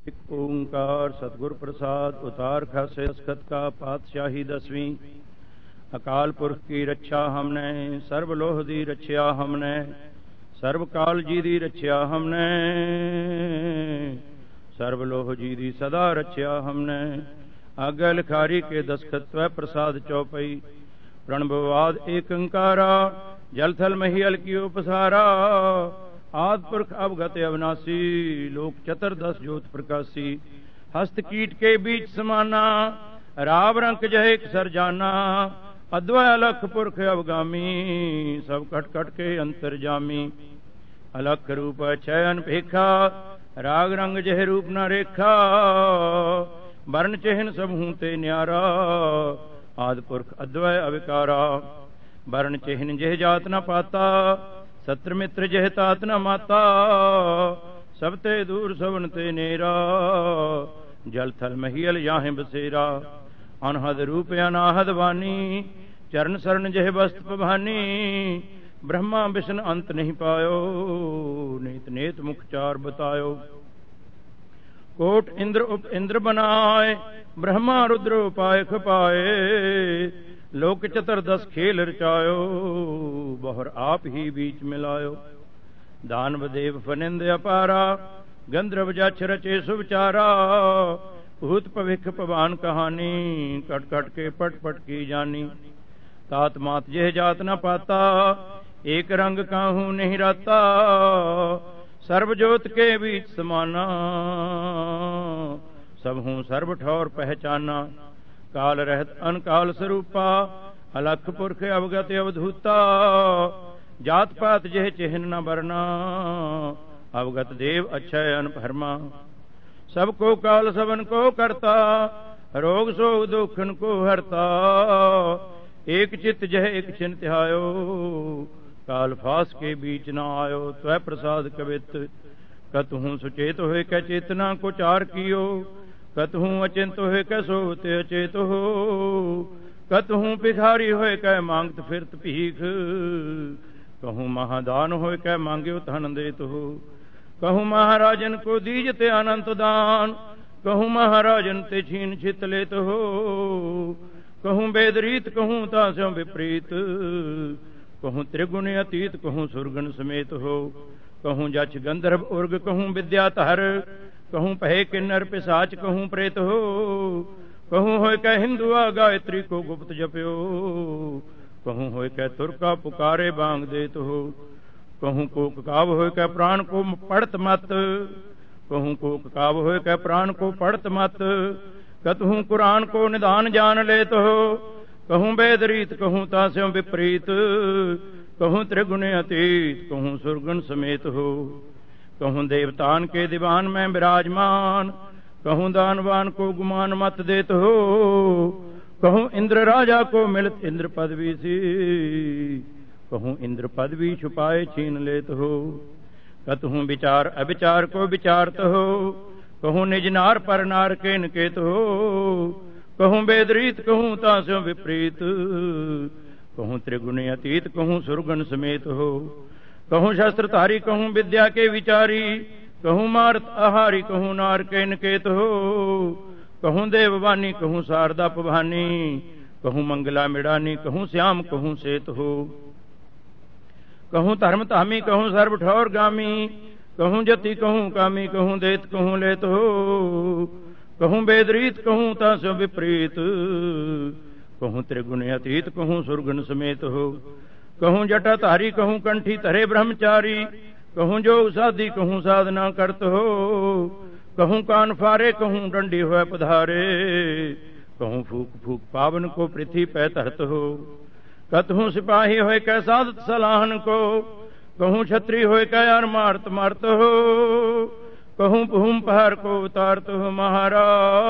एक ओंकार सतगुर प्रसाद उतार खासे दस्खत का पातशाही 10वीं। अकाल पुरख की रक्षा हमने, सर्व लोह दी रक्षा हमने, सर्व काल जी दी रक्षा हमने, सर्व लोह जी दी सदा रक्षा हमने। आज्ञा लिखारी के दस्खत व प्रसाद चौपई। प्रणभवाद एक अंकारा, जल थल महियल की उपसारा। आद पुरख अवगत अविनाशी, लोक चतुर्दश ज्योत प्रकाशी। हस्त कीट के बीच समाना, राव रंक जहे सर जाना। अद्वय अलख पुरख अवगामी, सब कट कट के अंतर्जामी। अलख रूप चयन भेखा, राग रंग जह रूप न रेखा। वर्ण चिन्ह सब हूं ते न्यारा, आद पुरख अद्वय अविकारा। वर्ण चिन्ह जह जात न पाता, सत्र मित्र जह तात न माता। सब ते दूर सवन ते नेरा, जल थल महियल याहें बसेरा। अनहद रूप अनाहद वानी, चरण शरण जह वस्त पभानी। ब्रह्मा विष्णु अंत नहीं पायो, नेत नेत मुख चार बतायो। कोट इंद्र उप इंद्र बनाए, ब्रह्मा रुद्र उपाय खपाए। लोक चतुर्दश खेल रचायो, बहुर आप ही बीच मिलायो। दानव देव फनिंद अपारा, गंधर्व जक्ष रचे सुविचारा। भूत भविख पवान कहानी, कट कट के पट पट की जानी। तात मात जह जात न पाता, एक रंग काहू नहीं राता। सर्वजोत के बीच समाना, सब हूँ सर्व ठौर पहचाना। काल रहत अनकाल स्वरूपा, अलख पुरख अवगत अवधूता। जात पात जह चिन्ह न बरना, अवगत देव अक्षय अनभरमा। सबको काल सबन को करता, रोग शोक दुखन को हरता। एक चित्त जह एक छिन त्यायो, काल फास के बीच न आयो। त्वै प्रसाद कवित, कतहूँ सुचेत होय कै चेतना को चार कियो। कतहूँ अचिंत होय कै सोवत अचेत हो। कतहूँ भिखारी होय कै मांगत फिरत भीख। कहूँ महादान होय कै मांग्यो धन देत हो। कहूँ महाराजन को दीजते अनंत दान, कहूँ महाराजन ते छीन छित लेत हो। कहूँ वेद रीत कहूँ तास्यों विपरीत, कहूँ त्रिगुण अतीत कहूँ सुरगुण समेत हो। कहूँ जक्ष गंधर्व उर्ग कहूँ विद्याधर, कहूँ पहे किन्नर पिशाच कहूँ प्रेत हो। कहूँ होय कै हिंदुआ गायत्री को गुप्त जप्यो, कहूँ होय कै तुर्का पुकारे बांग देत हो। कहूँ कोक काव होय कै प्राण को पढ़त मत, कहूँ कोक काव होय कै प्राण को पढ़त मत। कतहूँ कुरान को निदान जान लेत हो। कहूँ वेद रीत कहूँ तास्यों विपरीत, कहूँ त्रिगुण अतीत कहूँ सुरगुण समेत हो। कहूँ देवतान के दीवान में विराजमान, कहूँ दानवान को गुमान मत देत हो। कहूँ इंद्र राजा को मिलत इंद्र पदवी सी, कहूँ इंद्र पदवी छुपाए छीन लेत हो। कतहूँ विचार अविचार को विचारत हो, कहूँ निज नार पर नार के निकेत हो। कहूँ वेद रीत कहूँ तास्यों विपरीत, कहूँ त्रिगुण अतीत कहूँ सुरगुण समेत हो। कहूँ शस्त्रधारी कहूँ विद्या के विचारी, कहूँ मारत आहारी कहूँ नार के निकेत हो। कहूँ देववानी कहूँ शारदा पभानी, कहूँ मंगला मिड़ानी कहूँ श्याम कहूँ सेत हो। कहूँ धर्म धामी कहूँ सर्व ठौर गामी, कहूँ जति कहूँ कामी कहूँ देत कहूँ लेत हो। कहूँ वेद रीत कहूँ तास्यों विपरीत, कहूँ त्रिगुण अतीत कहूँ सुरगुण समेत हो। कहूँ जटा धारी कहूँ कंठी धरे ब्रह्मचारी, कहूँ जोग साधी कहूँ साधना करत हो। कहूँ कान फारे कहूँ डंडी हुए पधारे, कहूँ फूक फूक पावन को पृथ्वी पे तरत हो। कतहूँ सिपाही होय कै साधत सलाहन को, कहूँ छत्री होय कै यार मारत मारत हो। कहूँ भूम पहाड़ को उतारत हो महाराज,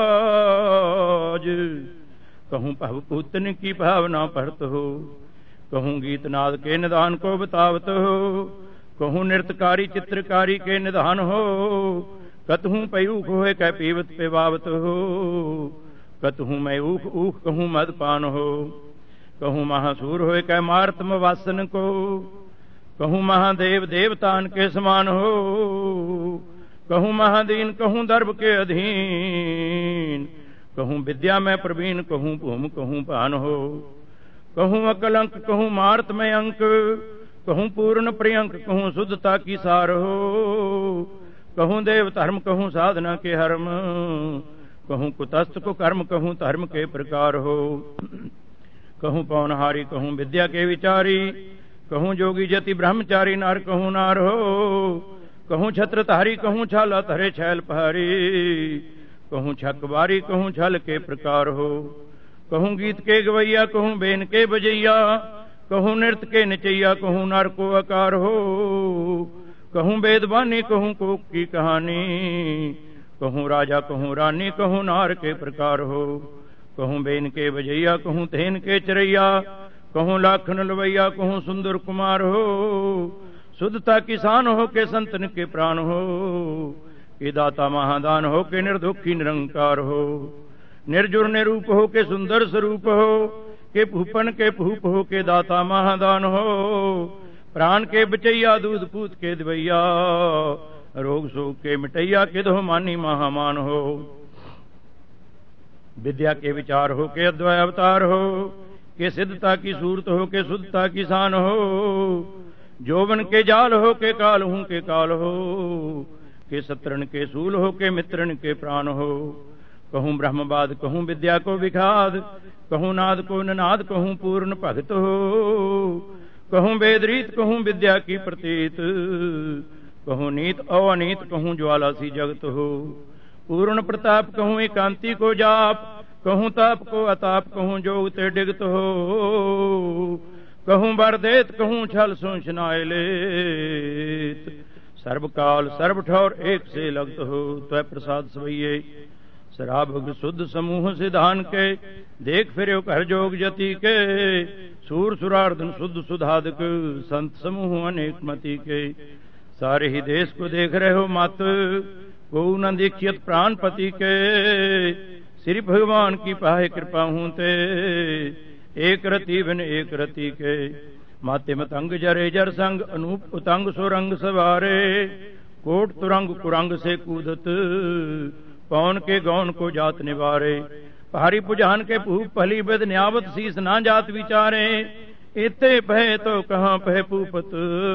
कहूँ पुतन की भावना पढ़त हो। कहूँ गीतनाद के निदान को बतावत हो, कहूँ नृत्यकारी चित्रकारी के निधान हो। कतहूँ पयूख होय कै पीवत पिवावत हो। कतहूँ मैं ऊख ऊख कहूँ मदपान हो। कहूँ महासूर होय कै मारतम वासन को, कहूँ महादेव देवतान के समान हो। कहूँ महादीन कहूँ दर्भ के अधीन, कहूँ विद्या में प्रवीण कहूँ भूम कहूँ पान हो, कहूँ अकलंक कहूँ मार्त में अंक, कहूँ पूर्ण प्रियंक कहूँ शुद्धता की सार हो, कहूँ देव धर्म कहूँ साधना के हर्म, कहूँ कुतस्थ को कर्म कहूँ धर्म के प्रकार हो, कहूँ पवनहारी कहूँ विद्या के विचारी, कहूँ जोगी जति ब्रह्मचारी नार कहूँ नार हो, कहूँ छत्रधारी कहूँ छाला धरे छैल पहारी, कहूँ छकबारी कहूँ छल के प्रकार हो, कहूँ गीत के गवैया कहूँ बेन के बजैया, कहूँ नृत्य के नचैया कहूँ नार को आकार हो, कहूँ वेदवानी कहूँ कोक की कहानी, कहूँ राजा कहूँ रानी कहूँ नार के प्रकार हो, कहूँ बेन के बजैया कहूँ धेन के चरैया, कहूँ लाखन लवैया कहूँ सुंदर कुमार हो, शुद्धता किसान हो के संतन के प्राण हो, के दाता महादान हो के निर्दुखी निरंकार हो, निर्जुर निरूप हो के सुंदर स्वरूप हो, के भूपन के भूप हो के दाता महादान हो, प्राण के बचैया दूध पूत के दिवैया, रोग शोक के मिटैया के दो मानी महामान हो, विद्या के विचार हो के अद्वय अवतार हो, के सिद्धता की सूरत हो के शुद्धता की शान हो, जोवन के जाल हो के काल हूं के काल हो, के शत्रुन के सूल हो के मित्रन के प्राण हो, कहूँ ब्रह्मवाद कहूँ विद्या को विखाद, कहूँ नाद को ननाद कहूँ पूर्ण भगत हो, कहूँ वेदरीत कहूँ विद्या की प्रतीत, कहूँ नीत अवनीत कहूँ ज्वाला सी जगत हो, पूर्ण प्रताप कहूँ एकांति को जाप, कहूँ ताप को अताप कहूँ जोग ते डिगत हो, कहूँ बर देत कहूँ छल सोचनाय लेत, सर्वकाल सर्व ठौर एक से लगत हो, त्वय प्रसाद सवैये शराब शुद्ध समूह सिधान के, देख फिर कर जोग जति के, सूर सुरार्धन शुद्ध सुधादक संत समूह अनेक मति के, सारे ही देश को देख रहे हो मत, को न देखियत प्राणपति के, श्री भगवान की पाहे कृपा हूं ते, एक रति बिन एक रति के, माते मतंग जरे जर संग अनूप उतंग सुरंग सवारे, कोट तुरंग कुरंग से कूदत, पौन के गौन को जात निवारे, पहाड़ी पुजान के भूप पहली बद न्यावत शीस ना जात विचारे, इते पहे तो कहाँ पहे पूपत,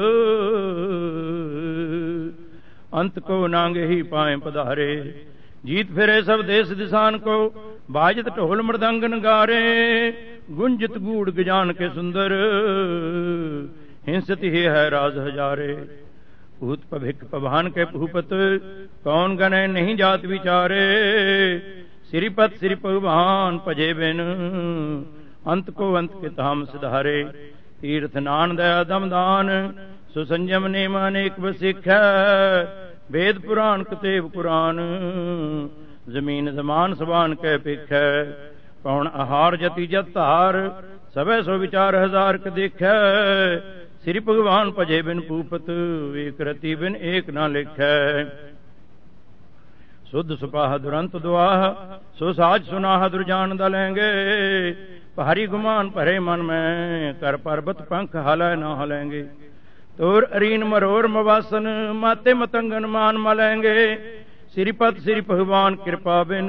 अंत को नांगे ही पाए पधारे, जीत फिरे सब देश दिशान को, बाजत ढोल मृदंग नगारे, गुंजित गूढ़ गजान के सुंदर, हिंसत ही है राज हजारे, भूत पभिक पभान के भूपत, कौन गने नहीं जात विचारे, श्रीपत श्री भगवान पजे बिन, अंत को अंत के ताम सिधारे, तीर्थ नान दया दमदान, सुसंजम नेम अनेक बसिख, वेद पुराण कतेब कुरान, जमीन जमान सबान कै पिख, कौन आहार जति जतार, सबे सो विचार हजार क देख, श्री भगवान पजे बिन पूपत, एक रति बिन एक ना लिख, शुद्ध सुपाह दुरंत दुआह, सो साज सुनाह दुर्जान दलेंगे, भारी गुमान भरे मन में, कर पर्वत पंख हलै न हलेंगे, तोर अरीन मरोर मवासन, माते मतंगन मान मलेंगे, श्रीपत श्री भगवान कृपा बिन,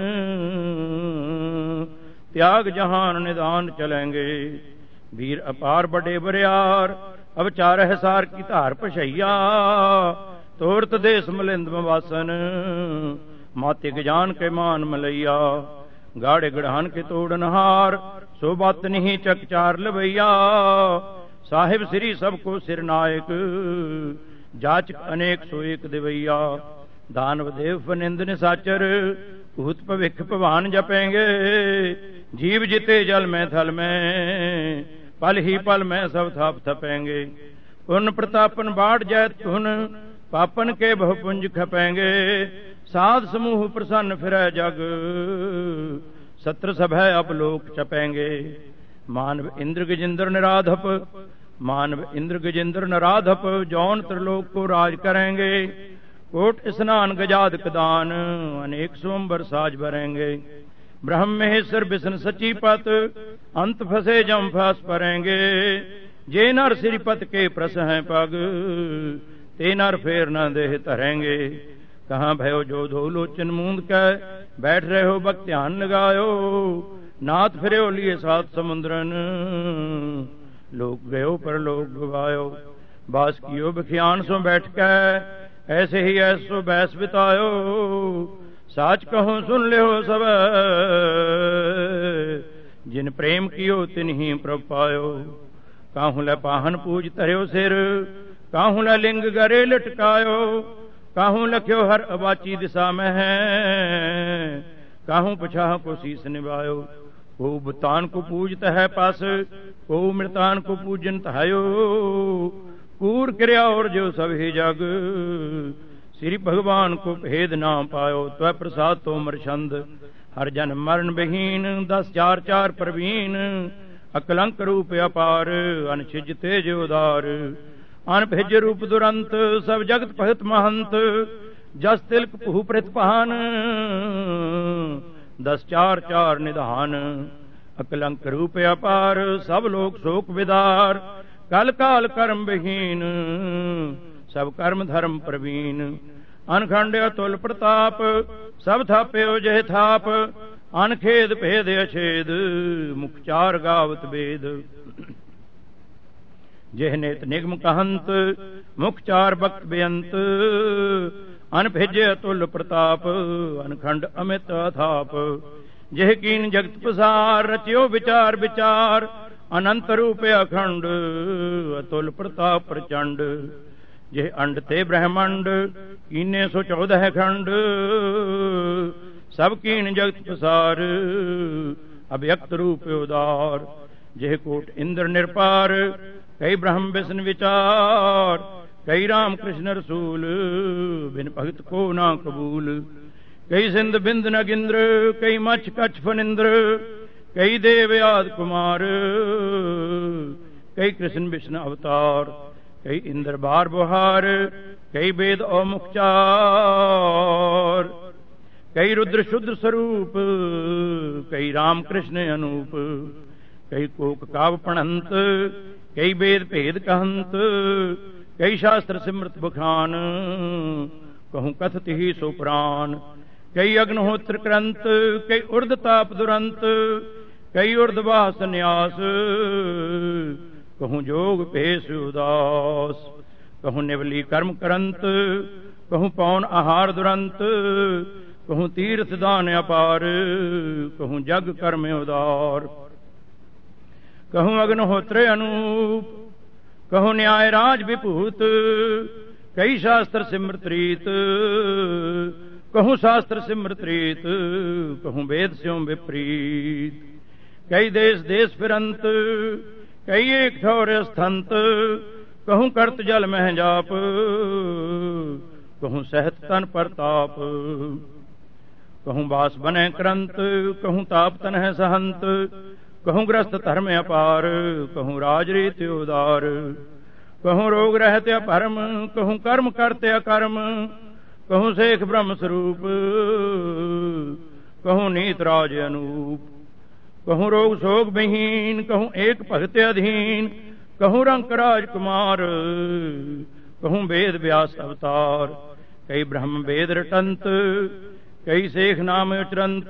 त्याग जहान निदान चलेंगे, वीर अपार बड़े बरियार, अब चार सार की धार पछैया, तोरत देश मलिंद मवासन, माते गजान के मान मलैया, गाड़े गढ़ान के तोड़नहार, सो बात नहीं चकचार लवैया, साहिब श्री सबको सिरनायक, जाचक अनेक सो एक दिवैया, दानव देव फनिंद निसाचर, भूत भविख भवान जपेंगे, जीव जिते जल में थल में, पल ही पल में सब थाप थपेंगे, पुन प्रतापन बाढ़ जैत धुन, पापन के बहुपुंज खपेंगे, साध समूह प्रसन्न फिरै जग, सत्र सभय अब लोक चपेंगे, मानव इंद्र गजेंद्र निराधप, मानव इंद्र गजेंद्र नराधप, जौन त्रिलोक को राज करेंगे, कोट स्नान गजाद कदान, अनेक सोमबर साज भरेंगे, ब्रह्म महेश्वर विष्णु सचीपत, अंत फंसे जम फंस परेंगे, जे नर श्रीपत के प्रस हैं पग, ते नर फेर न देह तरेंगे, कहाँ भयो जो धो लोचन मूंद कै, बैठ रहे हो बक ध्यान लगायो। नाथ फिरे लिए सात समुद्रन, लोक गयो पर लोक गवायो। बास कियो बखियान सो बैठ कै, ऐसे ही ऐसो बैस बितायो। साच कहो सुन ले हो सब, जिन प्रेम कियो तिन ही प्रभ पायो। काहू लै पाहन पूज धर्यो सिर, काहू लै लिंग गरे लटकायो। काहू लख्यो हर अबाची दिशा में है, काहू पछाह को शीस निभायो। को बुतान को पूजत है पास, को मृतान को पूजन तहायो। कूर क्रिया और जो सब ही जग, श्री भगवान को भेद ना पायो। त्वै प्रसाद तो मरछंद, हर जन मरण बहीन। 10 4 4 प्रवीण, अकलंक रूप अपार। अनछिज तेज उदार, अनभिज रूप दुरंत। सब जगत भगत महंत, जस तिलक भू प्रतिपहान। 10 4 4 निधान, अकलंक रूप अपार। सब लोग शोक विदार, कल काल कर्म विहीन। सब कर्म धर्म प्रवीण, अनखंड अतुल प्रताप। सब थाप्यो जय थाप, अनखेद भेद अछेद। मुख चार गावत वेद, जेह नेत निगम कहंत। मुख चार बक्त बेअंत, अनभिज अतुल प्रताप। अनखंड अमित अथाप, जेह कीन जगत पसार। रचियो विचार विचार, अनंत रूप अखंड। अतुल प्रताप प्रचंड, जेह अंड ते ब्रह्मंड। कीने सो 14 खंड, सब कीन जगत पसार। अव्यक्त रूप उदार, जेह कोट इंद्र निरपार। कई ब्रह्म विष्णु विचार, कई राम कृष्ण रसूल। बिन भगत को ना कबूल, कई सिंध बिंद नगिंद्र। कई मच्छ कच्छ फनिंद्र, कई देव आदि कुमार। कई कृष्ण विष्णु अवतार, कई इंद्र बार बुहार। कई वेद और मुखचार, कई रुद्र शुद्र स्वरूप। कई राम कृष्ण अनूप, कई कोक काव पणंत। कई वेद भेद कहंत, कई शास्त्र सिमृत बखान। कहूँ कथत ही सो पुराण, कई अग्निहोत्र क्रंत। कई उर्द ताप दुरंत, कई उर्दवा संन्यास। कहूँ जोग पेश उदास, कहूँ निवली कर्म करंत। कहूँ पौन आहार दुरंत, कहूँ तीर्थ दान अपार। कहूँ जग कर्म उदार, कहूँ अग्निहोत्र अनूप। कहूँ न्याय राज विभूत, कई शास्त्र सिमृत रीत। कहूँ शास्त्र सिमृत रीत, कहूँ वेद स्यों विपरीत। कई देश देश फिरंत, कई एक ठौर स्थंत। कहूँ करत जल मह जाप, कहूँ सहत तन परताप। कहूँ बास बने करंत, कहूँ ताप तन है सहंत। कहूँ ग्रस्त धर्म अपार, कहूँ राज रीति उदार। कहूँ रोग रहते अपरम, कहूँ कर्म करते अकर्म। कहूँ शेख ब्रह्म स्वरूप, कहूँ नीत राज अनूप। कहूँ रोग शोक विहीन, कहूँ एक भगत अधीन। कहूँ रंक राजकुमार, कहूँ वेद व्यास अवतार। कई ब्रह्म वेद रटंत, कई शेख नाम उचरंत।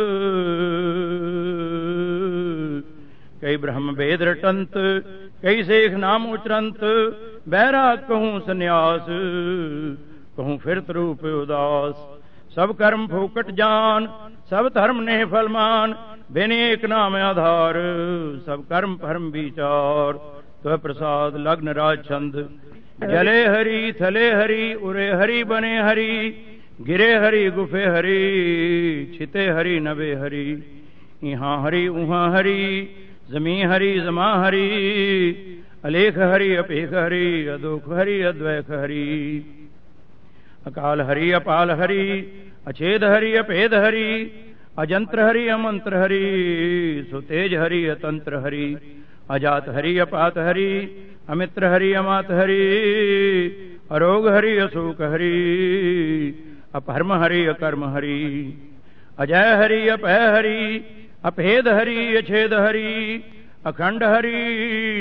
कई ब्रह्म वेद रटंत, कई शेख नाम उचरंत। बैराग कहूँ संन्यास, कहूँ फिरत रूप उदास। सब कर्म फोकट जान, सब धर्म ने फलमान। बिन एक नाम आधार, सब कर्म परम विचार। तो प्रसाद लग्न राज छंद, जले हरि थले हरि। उरे हरि बने हरि, गिरे हरि गुफे हरि। छिते हरि नभे हरि, यहाँ हरि उहाँ हरि। जमी हरि जमा हरि, अलेख हरि अपेख हरि। अदोख हरि अद्वैख हरि, अकाल हरि अपाल हरि। अछेद हरि अपेद हरि, अजंत्र हरि अमंत्र हरि। सुतेज हरि अतंत्र हरि, अजात हरि अपात हरि। अमित्र हरि अमात हरि, अरोग हरि अशोक हरि। अपहर्म हरि अकर्म हरि, अजय हरि अपह हरि। अभेद हरि अछेद हरि, अखंड हरि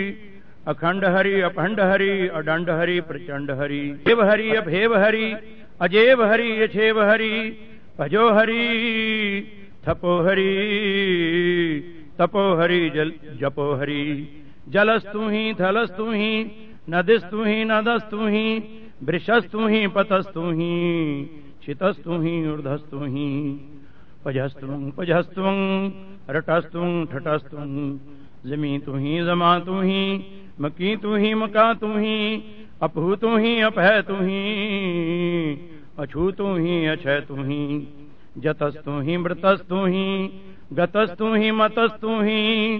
अखंड हरि। अखंड हरि अडंड हरि प्रचंड हरि। देव हरि अभेव हरि, अजेव हरि अछेव हरि भजो हरि थपो हरि तपो हरि जपो हरि जलस्तु ही थलस्तु ही नदिस्तु ही नदस्तु ही वृषस्तु ही पतस्तु ही शितस्तु ही ऊर्धस्तु ही पजस्तु पजस्तु रटस्तु ठटस्तु जमी तु ही जमा तु ही मकी तु ही मका तु ही अपहू तु ही अपह तु ही अछू तु ही अछय तु ही जतस्तु ही मृतस्तु ही गतस्तु ही मतस्तु ही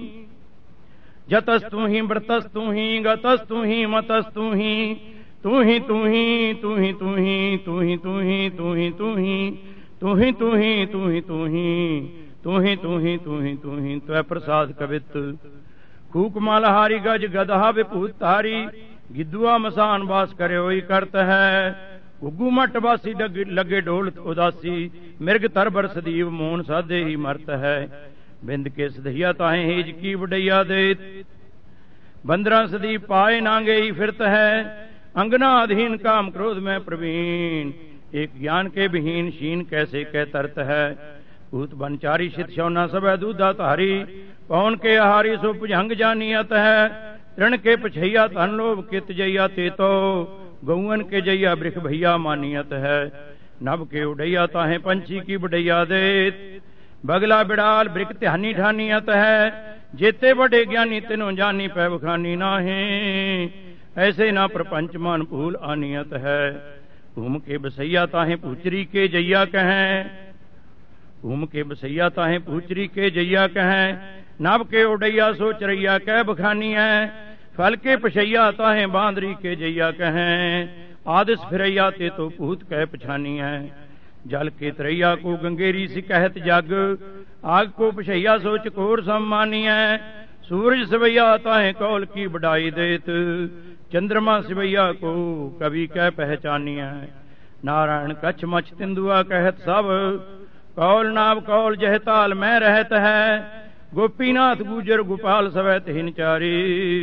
जतस्तु ही मृतस्तु ही गतस्तु ही मतस्तु ही तू ही तू ही तू ही तू ही तू ही तू ही तू ही तू ही तू ही तू ही तू ही तू ही तू ही तू ही तू ही तू ही त्वै प्रसाद कवित खूक मालहारी गज गदहा विभूत तारी गिद्दुआ मसान वास करे होई करत है गुग्गू मठ वासी लगे ढोल उदासी मिर्ग तरबर सदीव मोहन साधे ही मरत है बिंद के सदहिया ताहे हेज की वडैया देत बंदरा सदी पाए नांगे ही फिरत है अंगना अधीन काम क्रोध में प्रवीण एक ज्ञान के विहीन शीन कैसे कह तरत है भूत बनचारी शित शौना सब दूधा तारी पौन के आहारी सो पुजंग जानियत है तृण के पछैया धन लोभ कित जैया ते तो गौवन के जैया वृख भैया मानियत है नभ के उड़ैया ताहे पंछी की बुढ़ैया देत बगला बिड़ाल वृक ध्यानी ठानियत है जेते बड़े ज्ञानी तिनो जानी पै बखानी नाहे ऐसे ना प्रपंच मान भूल आनियत है घूम के बसैया ताहे पूचरी के जैया कहें घूम के बसैया ताहे पूचरी के जैया कहें नभ के उड़ैया सो चरैया कह बखानी है फल के पछैया ताहे बांदरी के जैया कहें आदिस फिरैया ते तो भूत कह पछानी है जल के तरैया को गंगेरी से कहत जग आग को पछैया सो चकोर सम्मानी है सूरज सिवैया ताहे कौल की बढ़ाई देत चंद्रमा सिवैया को कवि कह पहचानी है नारायण कच्छ मछ तिंदुआ कहत सब कौल नाव कौल जह ताल में रहत है गोपीनाथ गुजर गोपाल सवैत हिनचारी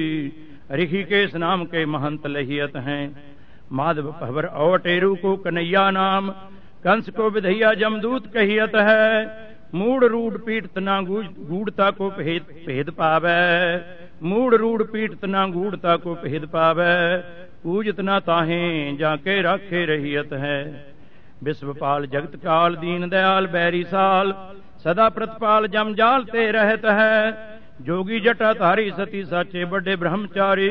ऋषिकेश नाम के महंत लहियत हैं माधव भवर अवटेरु को कन्हैया नाम कंस को विधैया जमदूत कहियत है मूड रूढ़ पीठ तना गूढ़ता को भेद पावे मूड रूढ़ पीठ तना गूढ़ता को भेद पावे पूजत ना ताहे जाके राखे रहियत है विश्वपाल जगत काल दीन दयाल बैरी साल सदा प्रतिपाल जम जाल ते रहत है जोगी जटा धारी सती साचे बड़े ब्रह्मचारी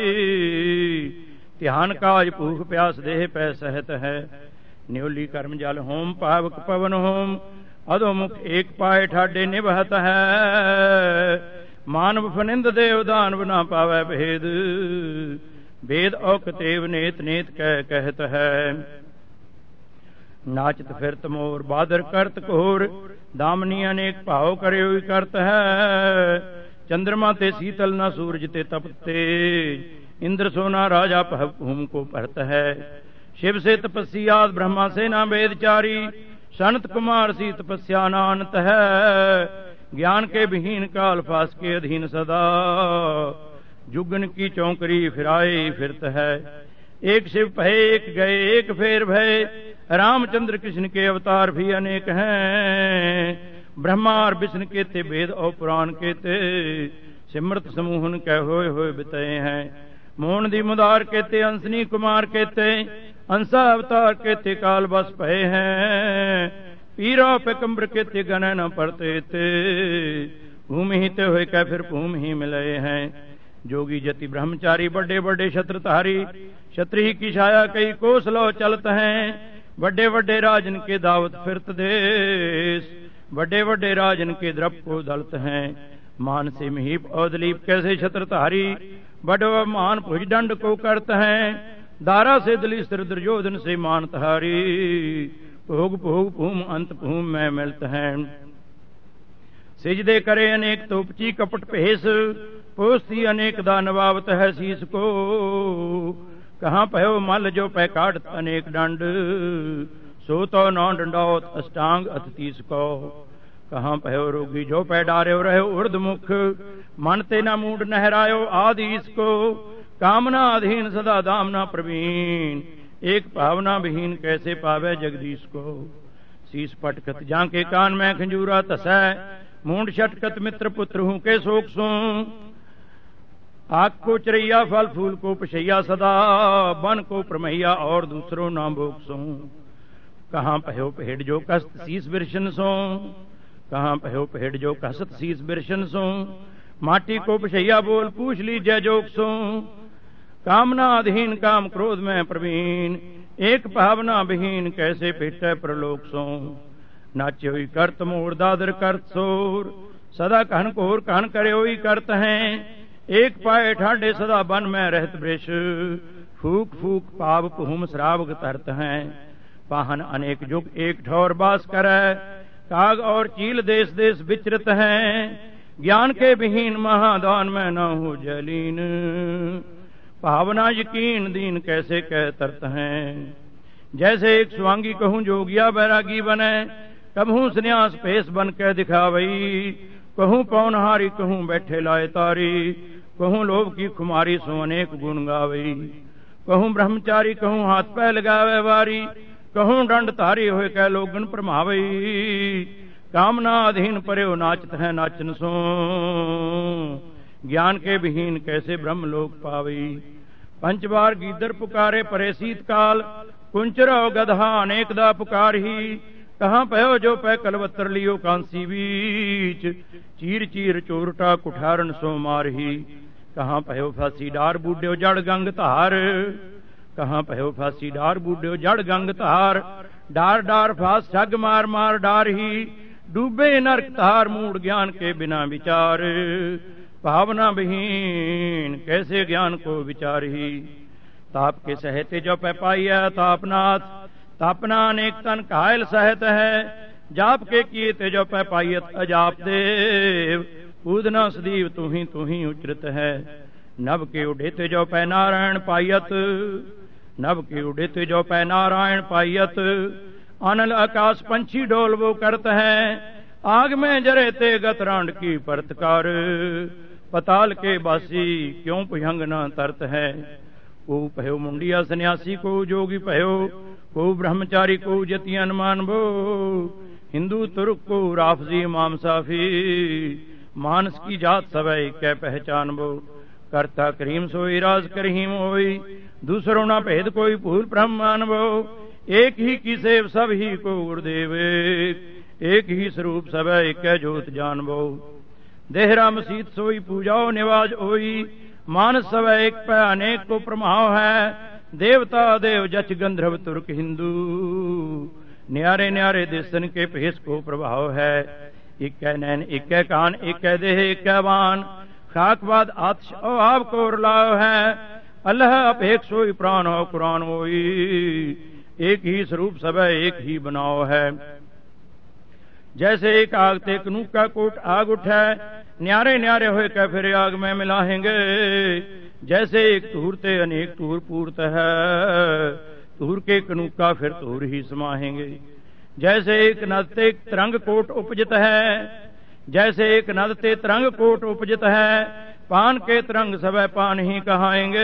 ध्यान काज भूख प्यास देह पै सहत है न्योली कर्म जल होम पावक पवन होम अधोमुख एक पाए ठाडे निभत है मानव फनिंद देव दानव ना पावै भेद वेद औकतेव नेत नेत कह कहत है नाचत फिरत मोर बादर करत कोर दामनी अनेक भाव करे हुई करत है चंद्रमा ते शीतल न सूरज ते तपते इंद्र सोना राजा भूम को परत है शिव से तपस्वी आद ब्रह्मा से ना वेदचारी सनत कुमार सी तपस्या नानत है ज्ञान के विहीन काल फास के अधीन सदा जुगन की चौकरी फिराए फिरत है एक शिव भय एक गए एक फेर भय रामचंद्र कृष्ण के अवतार भी अनेक हैं ब्रह्मा और विष्णु के ते वेद और पुराण के ते सिमृत समूहन कह होए बितए हैं मोहन दी मुदार के ते अंसनी कुमार के ते अंसा अवतार के ते काल बस भय हैं पीरा पैकम्बर के ते गण न पड़ते ते भूमि ही ते हुए कह फिर भूमि ही मिले हैं जोगी जति ब्रह्मचारी बड़े बड़े छत्रधारी क्षत्रिय की छाया कई कोस लो चलत हैं बड़े बड़े राजन के दावत फिरत देश बड़े बड़े राजन के द्रप को दलत हैं मान से महीप और दलीप कैसे छत्रधारी बड़े मान भुज दंड को करत हैं दारा से दलिस्त्र दुर्योधन से मान तहारी भोग भोग भूम अंत भूम में मिलत हैं सिजदे करे अनेक तोपची कपट भेष पोस्ती अनेक दानवावत है शीस को कहाँ पहो मल जो पै काट अनेक दंड सो तो नौ डंडौत अष्टांग अथ 30 को कहाँ पहो रोगी जो पै डार्यो रहे उर्द मुख मन ते न मूड नहरायो आदि इसको कामना अधीन सदा दामना प्रवीण एक भावना विहीन कैसे पावे जगदीश को। शीस पटकत जाके कान में खंजूरा तसै, मूंड छटकत मित्र पुत्र हूं के शोक सो। आग को चरैया फल फूल को पशैया सदा, बन को प्रमैया और दूसरों ना भोग सो। कहाँ पहो पहेड़ जो कस्त शीस बिरशन सो, कहाँ पहो पहेड़ जो कसत शीस बिरशन सो। माटी को पशैया बोल पूछ लीजय जोग सो। कामना अधीन काम क्रोध में प्रवीण, एक भावना विहीन कैसे पिटै प्रलोक सो। नाच्यो करत मोर दादर करत सोर, सदा कहन कोर कहन करे करत हैं। एक पाए ठाडे सदा बन में रहत वृष, फूक फूक पाव पुहुम श्रावक तरत हैं। वाहन अनेक जुग एक ठौर बास करे, काग और चील देश देश विचरत हैं। ज्ञान के विहीन महादान में न हो जलीन, भावना यकीन दीन कैसे कह तरत हैं। जैसे एक स्वांगी कहूं जोगिया बैरागी बने, कबहूं संन्यास पेश बन के दिखावई। कहूं पौनहारी कहूं बैठे लाए तारी, कहूं लोभ की खुमारी सो अनेक गुण गावई। कहूं ब्रह्मचारी कहूं हाथ पै लगावे वारी, कहूं दंड धारी होए कह लोगन प्रमावई। कामना अधीन पर्यो नाचत है नाचन सो, ज्ञान के विहीन कैसे ब्रह्म लोक पावई। पंच बार गीदर पुकारे परे शीतकाल, कुंचरो गधा अनेकदा पुकार ही। कहाँ पहो जो पै कलवत्र लियो कांसी बीच, चीर चीर चोरटा कुठारन सो मारही। कहाँ पहो फांसी डार बूढ़ो जड़ गंग धार, कहाँ पहो फांसी डार बूढ़ो जड़ गंग धार। डार डार फांस ठग मार मार डार ही, डूबे नरक धार मूड ज्ञान के बिना विचार। भावना विहीन कैसे ज्ञान को विचार ही। ताप के सहते जो पै पाइया तापनाथ, तापना अनेक तन कायल सहत है। जाप के किए ते जो पै पाइयत अजाप देव, पूदना सदीव तू ही उचरत है। नभ के उड़ेते जो पै नारायण पायत, नभ के उड़ेते जो पै नारायण पायत। अनल आकाश पंछी डोल वो करत है, आग में जरे ते गतरांड की परतकार। पताल के बासी क्यों भुजंग न तरत है। को पहो मुंडिया सन्यासी को जोगी पहो, को ब्रह्मचारी को जतियन मानबो। हिंदू तुर्क को राफजी मामसाफी, मानस की जात सवै कै पहचानबो। करता करीम सोई राज करीम होई, दूसरों ना भेद कोई भूल ब्रह्म मानबो। एक ही की सेव सब ही को गुरुदेव, एक ही स्वरूप सब एक जोत जानबो। देहरा मसीत सोई पूजाओ निवाज होई, मानस सब एक पै अनेक को प्रमाव है। देवता देव जच गंधर्व तुर्क हिंदू, न्यारे न्यारे देशन के भेष को प्रभाव है। एक नैन एक कान एक देह एक बान, खाकबाद आत्श ओ आप को लाव है। अल्लाह अपेक्ष सोई प्राण हो कुरान होई, एक ही स्वरूप सब एक ही बनाओ है। जैसे एक आग ते कनूक का कोट आग उठे, न्यारे न्यारे होए कै फिर आग में मिलाहेंगे। जैसे एक तूर ते अनेक तूर पूर्त है, तूर के कनूक का फिर तूर ही समाहेंगे। जैसे एक नद ते तरंग कोट उपजित है, जैसे एक नद ते तरंग कोट उपजित है। पान के तरंग सब पान ही कहाएंगे,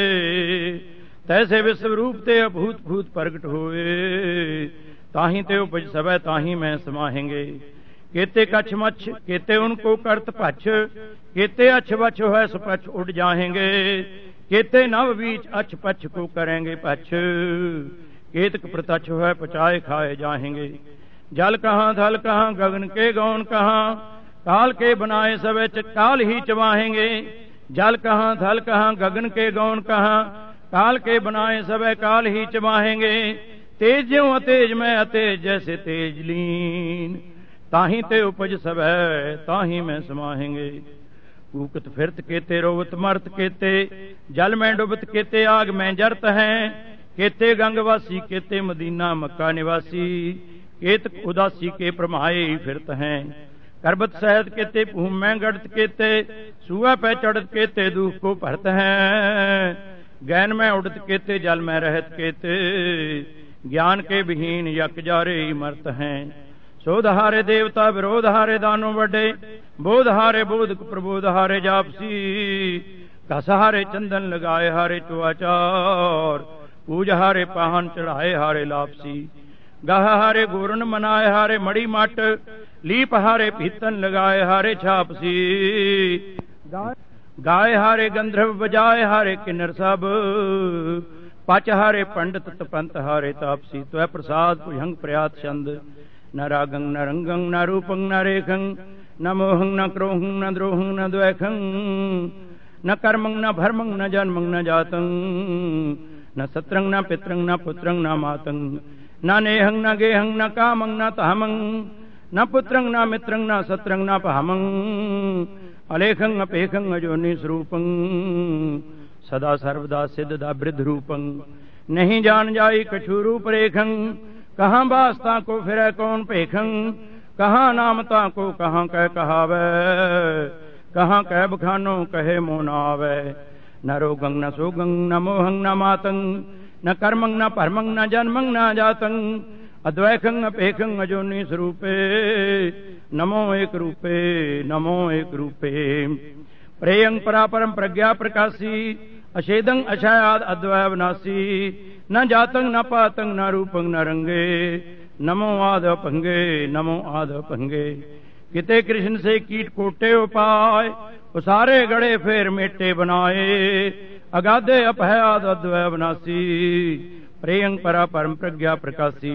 तैसे विश्व रूप ते अभूत भूत प्रगट हुए। ताही ते उपज सब ताही में समाहेंगे। केते कछ मच्छ केते उनको करत पछ, केते अछ बछ है सुपछ उड़ जाएंगे। केते नव बीच अछ पछ को करेंगे पछ, केतक प्रतछ है पचाए खाए जाएंगे। जल कहाँ थल कहाँ गगन के गौन कहाँ, काल के बनाए सब काल ही चबाहेंगे। जल कहाँ थल कहाँ गगन के गौन कहाँ, काल के बनाए सब काल ही चबाहेंगे। तेज ज्यों अतेज में अतेज जैसे तेज लीन, ताही ते उपज सब है ताही में समाहेंगे। कूकत फिरत केते रोवत मरत केते, जल में डुबत केते आग में जरत हैं। केते गंगवासी केते मदीना मक्का निवासी, केतक उदासी के प्रमाए फिरत हैं। करबत सहत केते भूम में गढ़त केते, सुआ पे चढ़त केते दुख को भरत हैं। गैन में उड़त केते जल में रहत केते, ज्ञान के विहीन यक जारे ही मरत हैं। सोधहारे देवता विरोधहारे दानों बड़े, बोधहारे बोधक प्रबोधहारे जापसी। कसहारे चंदन लगाए हारे चुआचार, पूज हारे पाहन चढ़ाए हारे लापसी, गाह हारे गोरन मनाए हारे मड़ी मट, लीप हारे पीतन लगाए हारे छापसी, गाए हारे गंधर्व बजाए हारे किन्नर सब, पच हारे पंडित तपंत हारे तापसी। त्वै प्रसाद भुजंग प्रयात छंद, न रागं न रंगं न रूपं न रेखं, न मोहं न क्रोहं न द्रोहं न द्वैखं, न कर्मं न भर्मं न जन्मं न जातं, न सत्रं न पित्रं न पुत्रं न मातं, न नेहं न गेहं न कामं न तामं, न पुत्रं न मित्रं न सत्रं न पामं, अलेखं अपेखं अजोनि स्वरूपं, सदा सर्वदा सिद्धदा वृद्ध रूपं, नहीं जान जाई कछु रूप रेखं, कहाँ बासता को फिरै कौन पेखं, कहाँ नामता को कहाँ कह कहावै, कहाँ कह बखानो कहे मोह न आवे, न रोगं न सोगं न मोहं न मातं, न कर्मं न परमं न जन्मं न जातं, अद्वैखं अपेखं अजोनि स्वरूपे, नमो एक रूपे नमो एक रूपे। प्रेयं परापरम प्रज्ञा प्रकाशी, अछेदं अछायाद अद्वै विनाशी, न जातं न पातं न रूपं न रंगे, नमो आद पंगे नमो आद पंगे। किते कृष्ण से कीट कोटे उपाय, उसारे गड़े फेर मेटे बनाए, अगाधे अपहयाद अद्वै विनाशी, प्रेयं परा परम प्रज्ञा प्रकाशी।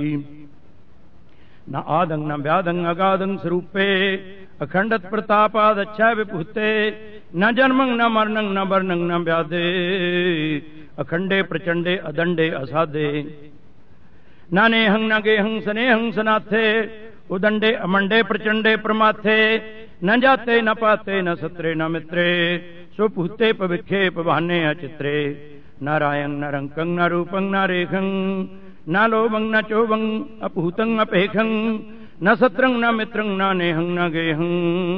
न आदं न व्यादं अगाधं स्वरूपे, अखंडत प्रतापाद अच्छा विभूते, न जन्मं न मरणं न वर्णं न व्याधे, अखंडे प्रचंडे अदंडे असाधे, न नेहं न गेहं स्नेहं सनाथे, उदंडे अमंडे प्रचंडे प्रमाथे, न जाते न पाते न सत्रे न मित्रे, सुपूते पविखे पवाने अचित्रे, न रायं न रंकं न रूपं न रेखं, न लोभं न चोभं अपूतं अपेखं, न सत्रं न मित्रं न नेहं न गेहं,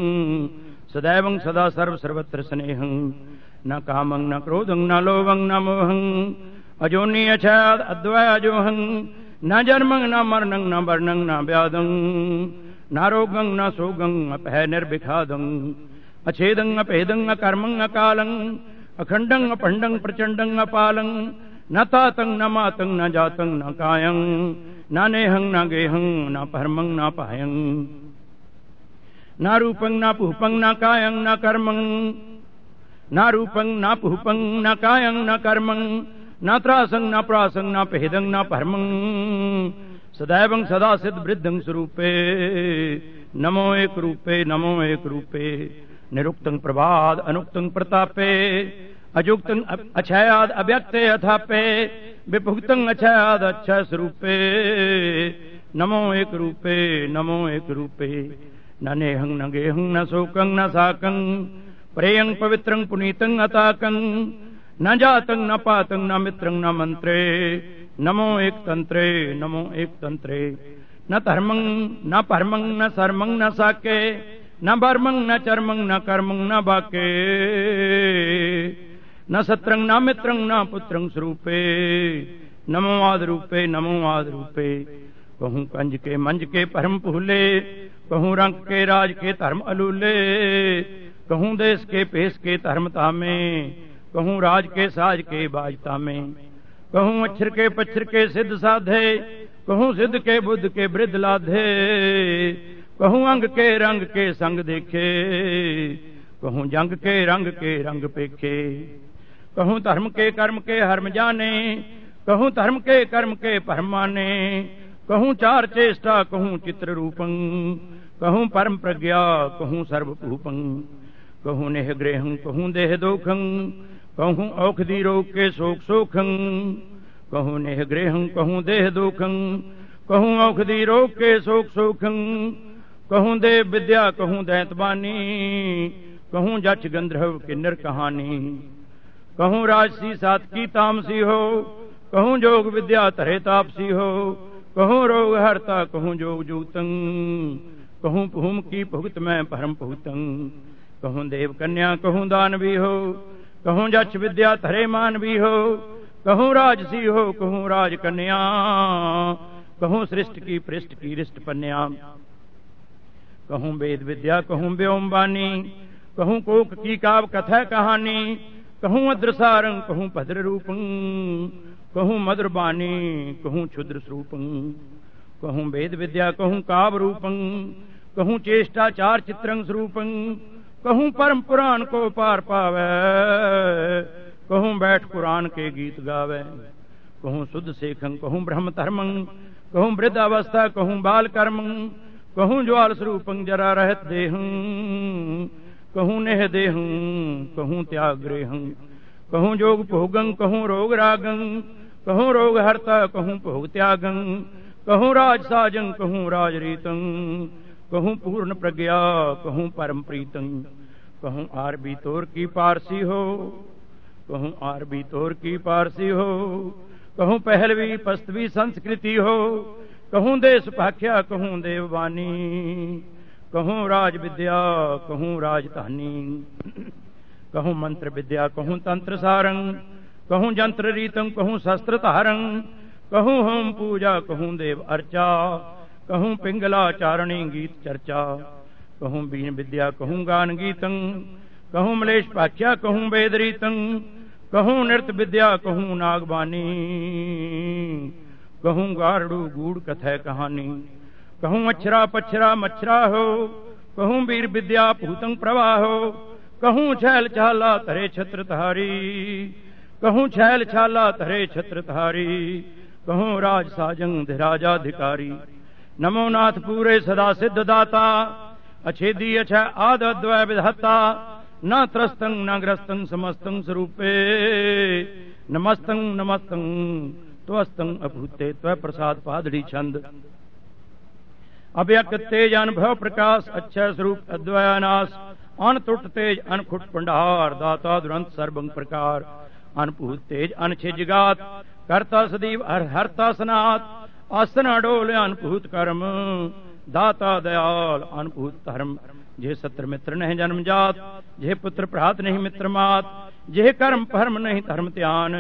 सदैवं सदा सर्व सर्वत्र स्नेहं, न कामं न क्रोधं न लोभं न मोहं, अजोनि अछाद अद्वै अजोहं, न जन्मं न मरणं न वर्णं न व्याधं, न रोगं न सोगं अपह निर्विखादं, अछेदं अपेदं अकर्मं अकालं, अखंडं अपंडं प्रचंडं अपालं, न तातं न मातं न जातं न कायं, न नेहं न गेहं न परमं न पायं, न रूपं न पुपं न कायं न कर्मं, न रूपं न पुपं न कायं न कर्मं, न त्रासं न प्रासं न भेदं न परमं, सदैवं सदा सिद्ध वृद्धं स्वरूपे, नमो एक रूपे नमो एक रूपे। निरुक्तं प्रभाद अनुक्तं प्रतापे, अजुक्तं अक्षयाद अव्यक्ते अथापे, विभुक्तं अक्षयाद अक्षय स्वरूपे, नमो एक रूपे नमो एक रूपे। न नेहं न गेहं न शोकं न साकं, प्रेयं पवित्रं पुनीतं अताकं, न जातं न पातं न मित्रं न मंत्रे, नमो एक तंत्रे नमो एक तंत्रे। न धर्मं न परमं न सर्मं न साके, न बर्मं न चर्मं न कर्मं न बाके, न सत्रं न मित्रं न पुत्रं स्वरूपे, नमो आद रूपे नमो आद रूपे। कहूँ कंज के मंज के परम पुहले, कहूँ रंग के राज के धर्म अलूले, कहूँ देश के पेश के धर्म तामे, कहूँ राज के साज के बाजता में, कहूँ अक्षर के पच्छर के सिद्ध साधे, कहूँ सिद्ध के बुद्ध के वृद्ध लाधे, कहूँ अंग के रंग के संग देखे, कहूँ जंग के रंग पेखे, कहूँ धर्म के कर्म के हर्म जाने, कहूँ धर्म के कर्म के परम माने, कहूँ चार चेष्टा कहूँ चित्र रूपं, कहूँ परम प्रज्ञा कहूँ सर्वभूपं, कहूँ नेह गृहं कहूँ देह दोखं, कहूँ औषधि रोग के शोक शोखं, कहूँ नेह गृहं कहूँ देह दोखं, कहूँ औषधि रोग के शोक शोखं, कहूँ देव विद्या कहूँ दैतवानी, कहूँ जक्ष गंधर्व किन्नर कहानी, कहूँ राजसी सातकी तामसी हो, कहूँ जोग विद्या तरे तापसी हो, कहूँ रोग हरता कहूँ जोग जूतं, कहूँ भूम की भुगत में परम भूतं, कहूँ देव कन्या कहूँ दानवी हो, कहूँ जक्ष विद्या धरे मानवी हो, कहूँ राजसी हो कहूँ राज कन्या, कहूँ सृष्ट की पृष्ठ की रिष्ट पन्या, कहूँ वेद विद्या कहूँ व्योम वाणी, कहूँ कोक की काव कथा कहानी, कहूँ अद्रसारं कहूँ भद्र रूपं, कहूँ मधुर बानी कहूँ क्षुद्र स्वरूपं, कहूँ वेद विद्या कहूँ काव रूपं, कहूँ चेष्टाचार चित्रं स्वरूपं, कहूँ परम पुराण को पार पावे, कहूँ बैठ कुरान के गीत गावे, कहूँ शुद्ध सेखं कहूँ ब्रह्म धर्मं, कहूँ वृद्धावस्था कहूँ बाल कर्मं, कहूँ ज्वाल स्वरूपं जरा रहत देहं, कहूँ नेह देहं कहूँ त्याग रेहं, कहूँ जोग भोगं कहूँ रोग रागं, कहूँ रोग हरता कहूँ भोग त्यागं, कहूँ राज साजं कहूँ राज रीतं, कहूँ पूर्ण प्रज्ञा कहूँ परम प्रीतं, कहूँ आर भी तोर की पारसी हो, कहूँ आर भी तोर की पारसी हो, कहूँ पहलवी पस्तवी संस्कृति हो, कहूँ देश भाख्या कहूँ देववानी, कहूँ राज विद्या कहूँ राजधानी, कहूँ मंत्र विद्या कहूँ तंत्र सारंग, कहूँ जंत्र रीतं कहूँ शस्त्र धारं, कहूँ होम पूजा कहूँ देव अर्चा, कहूँ पिंगला चारणी गीत चर्चा, कहूँ बीन विद्या कहूँ गान गीतं, कहूँ मलेश पाख्या कहूँ वेद रीतं, कहूँ नृत्य विद्या कहूँ नागवानी, कहूँ गारड़ू गूढ़ कथय कहानी, कहूँ अक्षरा पक्षरा मच्छरा हो, कहूँ वीर विद्या भूतं प्रवाहो, कहूँ छैल छाला तरे छत्रधारी, कहूँ छैल छाला तरे छत्रधारी, कहूँ राज साजं धिराजाधिकारी। नमो नाथ पूरे सदा सिद्ध दाता, अछेदी अछ आद अद्वय विधाता, न त्रस्तं न ग्रस्तं समस्तं स्वरूपे, नमस्तं नमस्तं त्वस्तं अभूते त्व प्रसाद पादड़ी छंद। अव्यक्त तेज अनुभव प्रकाश अक्षय स्वरूप अद्वयनाश, अनटुट तेज अनखुट पंडार, दाता दुरंत सर्वं प्रकार, अनभूत तेज अनछे जगात, करता सदीव हरता सनात, आसन अडोल अनभूत कर्म, दाता दयाल अनभूत धर्म, जे सत्र मित्र नहीं जन्म जात, जे पुत्र भ्रात नहीं मित्र मात, जे कर्म परम नहीं धर्म त्यान,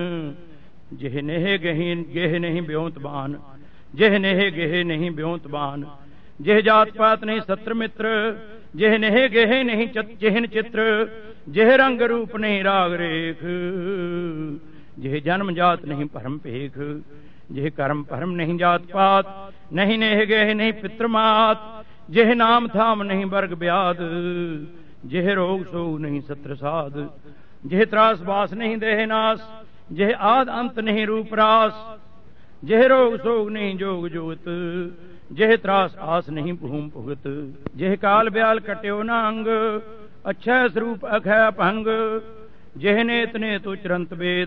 जेह नेह गेह नहीं ब्योंत बान, जेह नेह गेह नहीं ब्योंत बान, जेह जात पात नहीं सत्र मित्र, जेह नेह गेह नहीं चिहन चित्र, जेह रंग रूप नहीं राग रेख, जेह जन्म जात नहीं परम पेख, जेह कर्म परम नहीं जात पात, नहीं नेह गेह नहीं पितृमात, जेह नाम थाम नहीं वर्ग ब्याद, जेह रोग सोग नहीं सत्र साध, जेह त्रास बास नहीं देह नाश, जेह आद अंत नहीं रूप रास, जेह रोग सोग नहीं जोग जोत, जेह त्रास आस नहीं भूम भुगत, जेह काल ब्याल कट्यो नांग, अक्षय स्वरूप अखय भंग, जेह नेत नेत उचरंत वेद,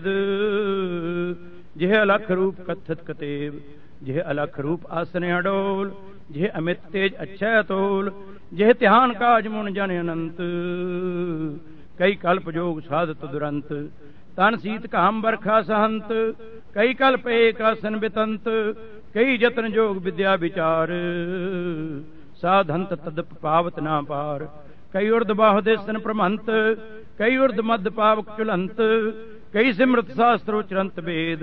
जेह अलख रूप कथित कतेव, जेह अलख रूप आसन अडोल, जेह अमित तेज अक्षय तोल, जेह ध्यान काज मुन जन अनंत, कई कल्प जोग साधत दुरंत, तन सीत काम बरखा सहंत, कई कल्प एक आसन बितंत, कई जतन जोग विद्या विचार, साधंत तदप पावत ना पार, कई उर्द बाहुदेशन प्रमहंत, कई उर्द मध्य पावक चुलंत, कई सिमृत शास्त्र उचरंत वेद,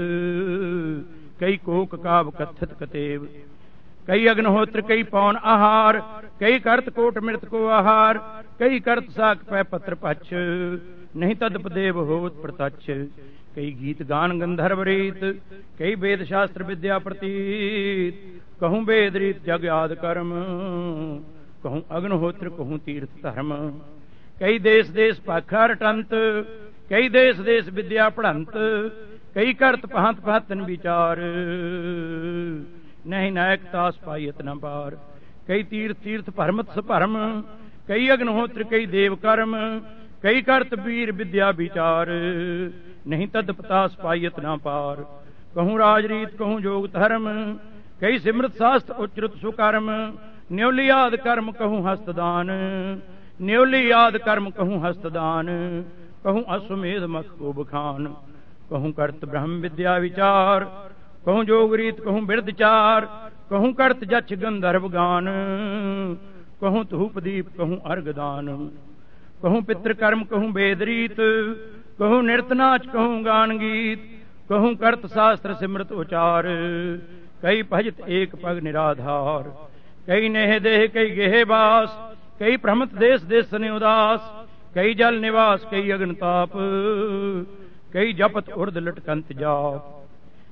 कई कोक काव कथित कतेव, कई अग्निहोत्र कई पौन आहार, कई करत कोट मृत को आहार, कई करत साक पै पत्र पक्ष, नहीं तदप देव होत प्रतक्ष, कई गीत गान गंधर्व रीत, कई वेद शास्त्र विद्या प्रतीत, कहूँ वेद रीत जग आद कर्म, कहूँ अग्निहोत्र कहूँ तीर्थ धर्म, कई देश देश पाखा रटंत, कई देश देश विद्या पढ़ंत, कई करत पहंत पहतन विचार, नहीं नायक तास पायत न पार, कई तीर्थ तीर्थ परमत सपरम, कई अग्निहोत्र कई देव कर्म, कई करत वीर विद्या विचार, नहीं तदपतास पायत न पार, कहूँ राजरीत कहूँ जोग धर्म, कई सिमृत शास्त्र उच्चृत सुकर्म, न्योली याद कर्म कहूँ हस्तदान, न्योली याद कर्म कहूँ हस्तदान, कहूँ अश्वमेध मख को बखान, कहूँ कर्त ब्रह्म विद्या विचार, कहूँ जोग रीत कहूँ बिरदचार, कहूँ कर्त जक्ष गंधर्व गान, कहूँ धूप दीप कहूँ अर्घदान, कहूँ पितृकर्म कहूँ वेद रीत, कहूँ नृत्य नाच कहूँ गान गीत, कहूँ कर्त शास्त्र सिमृत उचार, कई भजत एक पग निराधार, कई नेह देह कई गेह बास, कई भ्रमत देश देश उदास, कई जल निवास कई अग्न ताप, कई जपत उर्द लटकंत जाप,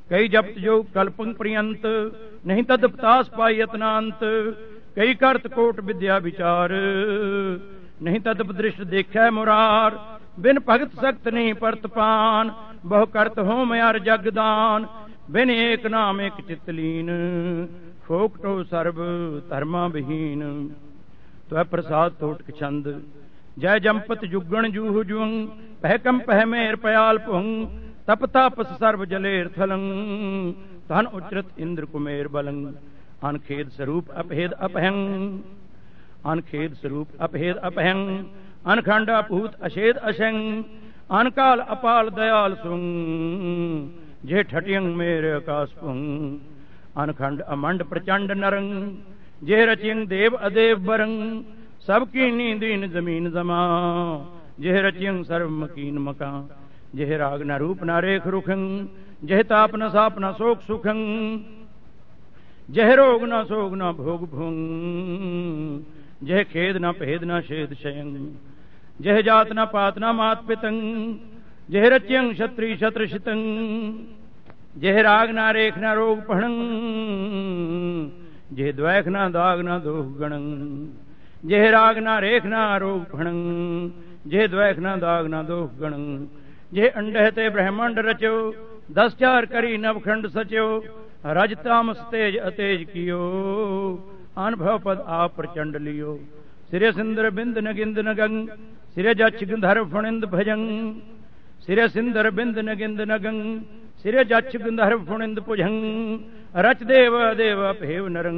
ਕਈ ਜਪਤ ਜੋ ਕਲਪੰ ਪ੍ਰਿਯੰਤ, ਨਹੀਂ ਤਦ ਪਤਾਸ ਪਾਈ ਅਤਨਾੰਤ। ਕਈ ਕਰਤ ਕੋਟ ਵਿਦਿਆ ਵਿਚਾਰ, ਨਹੀਂ ਤਦ ਦ੍ਰਿਸ਼ ਦੇਖੈ ਮੁਰਾਰ। ਬਿਨ ਭਗਤ ਸਖਤ ਨਹੀਂ ਪਰਤਪਾਨ, ਬਹੁ ਕਰਤ ਹੋਮ ਅਰ ਜਗਦਾਨ। ਬਿਨ ਏਕ ਨਾਮ ਏਕ ਚਿਤ ਲੀਨ, ਫੋਕਟੋ ਸਰਬ ਧਰਮਾ ਬਹੀਨ। ਤਵੈ ਪ੍ਰਸਾਦ ਤੋਟਕ ਛੰਦ, ਜੈ ਜੰਪਤ ਜੁਗਣ ਜੂਹ ਜੁਅੰ। ਪਹਿ ਕਮ ਪਹਿ ਮੇਰ ਪयाल ਭੁੰ, ਤਪ ਤਾਪਸ ਸਰਬ ਜਲੇਰ ਥਲੰ। ਧਨ ਉਚਰਤ ਇੰਦਰ ਕੁਮੇਰ ਬਲੰ, ਅਨਖੇਦ ਸਰੂਪ ਅਭੇਦ ਅਪਹੰ। ਅਨਖੇਦ ਸਰੂਪ ਅਭੇਦ ਅਪਹੰ, ਅਨਖੰਡ ਅਭੂਤ ਅਛੇਦ ਅਛੰ। ਅਨਕਾਲ ਅਪਾਲ ਦਇਆਲ ਸੁੰ, ਜੇ ਠਟਿਯੰ ਮੇਰ ਆਕਾਸ ਭੁੰ। ਅਨਖੰਡ ਅਮੰਡ ਪ੍ਰਚੰਡ ਨਰੰ, ਜੇ ਰਚਿਯੰ ਦੇਵ ਅਦੇਵ ਬਰੰ। ਸਭ ਕੀਨੀ ਦੀਨ ਜ਼ਮੀਨ ਜ਼ਮਾ, ਜੇ ਰਚਿਯੰ ਸਰਵ ਮਕੀਨ ਮਕਾਂ। ਜਿਹ ਰਾਗ ਨ ਰੂਪ ਨ ਰੇਖ ਰੁਖੰ, ਜਿਹ ਤਾਪ ਨ ਸਾਪ ਨ ਸੋਕ ਸੁਖੰ। ਜਿਹ ਰੋਗ ਨ ਸੋਗ ਨ ਭੋਗ ਭੁੰ, ਜਿਹ ਖੇਦ ਨ ਭੇਦ ਨ ਛੇਦ ਛਯੰ। ਜਿਹ ਜਾਤ ਨ ਪਾਤ ਨ ਮਾਤ ਪਿਤੰ, ਜਿਹ ਰਚਿਯੰ ਛਤਰੀ ਛਤਰ ਛਿਤੰ। ਜਿਹ ਰਾਗ ਨ ਰੇਖ ਨ ਰੋਗ ਪਹਣੰ, ਜਿਹ ਦ્વੈਖ ਨ ਦਾਗ ਨ ਦੋਖ ਗਣੰ। ਜਿਹ ਰਾਗ ਨ ਰੇਖ ਨ ਰੋਗ ਪਹਣੰ, ਜਿਹ ਦ્વੈਖ ਨ ਦਾਗ ਨ ਦੋਖ ਗਣੰ। ਜਿਹ ਅੰਡਹਿ ਤੇ ਬ੍ਰਹਮੰਡ ਰਚਿਓ, 10 ਚਾਰ ਕਰੀ ਨਵਖੰਡ ਸਚਿਓ। ਰਜ ਤਾਮਸ ਤੇਜ ਅਤੇਜ ਕੀਓ, ਅਨਭਵ ਪਦ ਆਪ ਪ੍ਰਚੰਡ ਲਿਓ। ਸਿਰੇ ਸਿੰਦਰ ਬਿੰਦ ਨਗਿੰਦ ਨਗੰ, ਸਿਰੇ ਜਛ ਗੰਧਰਵ ਫੁਣਿੰਦ ਭਜੰ। ਸਿਰੇ ਸਿੰਦਰ ਬਿੰਦ ਨਗਿੰਦ ਨਗੰ, ਸਿਰੇ ਜਛ ਗੰਧਰਵ ਫੁਣਿੰਦ ਭੁਜੰ। ਰਚ ਦੇਵ ਦੇਵ ਭੇਵ ਨਰੰ,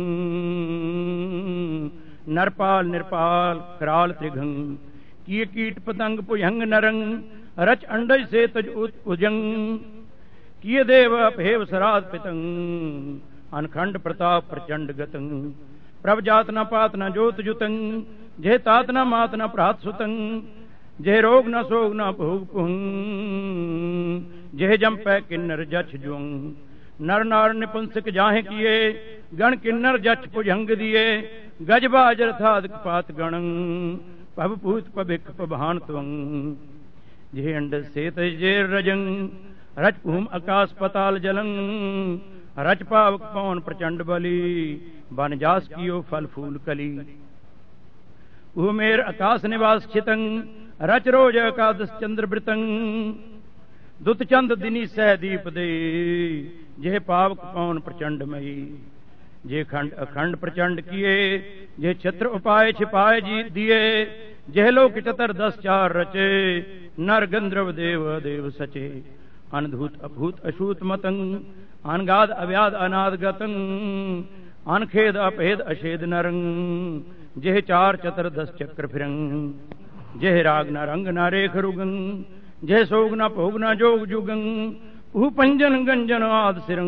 ਨਰਪਾਲ ਨਿਰਪਾਲ ਕਰਾਲ ਤ੍ਰਿਗੰ। ਕੀਏ ਕੀਟ ਪਤੰਗ ਭੁਜੰਗ ਨਰੰ, ਰਚ ਅੰਡਜ ਸੇ ਤਜ ਉਜੰ। ਕੀਏ ਦੇਵ ਅਭੇਵ ਸਰਾਧ ਪਿਤੰ, ਅਨਖੰਡ ਪ੍ਰਤਾਪ ਪ੍ਰਚੰਡ ਗਤੰ। ਪ੍ਰਭ ਜਾਤ ਨ ਪਾਤ ਨ ਜੋਤ ਜੁਤੰ, ਜੇ ਤਾਤ ਨ ਮਾਤ ਨ ਭਰਾਤ ਸੁਤੰ। ਜੇ ਰੋਗ ਨ ਸੋਗ ਨ ਭੋਗ ਭੁੰ, ਜੇ ਜੰਪੈ ਕਿੰਨਰ ਜਛ ਜੁੰ। ਨਰ ਨਾਰ ਨਿਪੁੰਸਕ ਜਾਹੇ ਕੀਏ, ਗਣ ਕਿੰਨਰ ਜਛ ਭੁਜੰਗ ਦੀਏ। ਗਜ ਬਾਜ ਰਥਾਦਿਕ ਪਾਤ ਗਣੰ, ਭਵ ਭੂਤ ਭਵਿਖ ਭਵਾਨ ਤਵੰ। ਜੇ ਅੰਡ ਸੇ ਤਜ ਜੇ ਰਜੰ, ਰਚ ਭੂਮ ਆਕਾਸ ਪਤਾਲ ਜਲੰ। ਰਚ ਪਾਵਕ ਪਵਨ ਪ੍ਰਚੰਡ ਬਲੀ, ਬਨ ਜਾਸ ਕੀਓ ਫਲ ਫੂਲ ਕਲੀ। ਉਹ ਮੇਰ ਆਕਾਸ ਨਿਵਾਸ ਛਿਤੰ, ਰਚ ਰੋਜ ਅਕਾਦਸ ਚੰਦਰ ਬ੍ਰਿਤੰ। ਦੁਤ ਚੰਦ ਦਿਨੀ ਸਹਿ ਦੀਪ ਦੇ, ਜੇ ਪਾਵਕ ਪਵਨ ਪ੍ਰਚੰਡ ਮਈ। ਜੇ ਖੰਡ ਅਖੰਡ ਪ੍ਰਚੰਡ ਕੀਏ, ਜੇ ਛਤਰ ਉਪਾਏ ਛਿਪਾਏ ਜੀ ਦੀਏ। ਜਿਹ ਲੋਕ ਚਤਰ 10 ਚਾਰ ਰਚੇ, ਨਰ ਗੰਧਰਵ ਦੇਵ ਦੇਵ ਸਚੇ। ਅਨਧੂਤ ਅਭੂਤ ਅਛੂਤ ਮਤੰ, ਅਨਗਾਦ ਅਵਿਆਦ ਅਨਾਦ ਗਤੰ। ਅਨਖੇਦ ਅਭੇਦ ਅਛੇਦ ਨਰੰ, ਜਿਹ ਚਾਰ ਚਤਰ 10 ਚੱਕਰ ਫਿਰੰ। ਜਿਹ ਰਾਗ ਨ ਰੰਗ ਨ ਰੇਖ ਰੁਗੰ, ਜਿਹ ਸੋਗ ਨ ਭੋਗ ਨ ਜੋਗ ਜੁਗੰ। ਉਹ ਪੰਜਨ ਗੰਜਨ ਆਦ ਸਿਰੰ,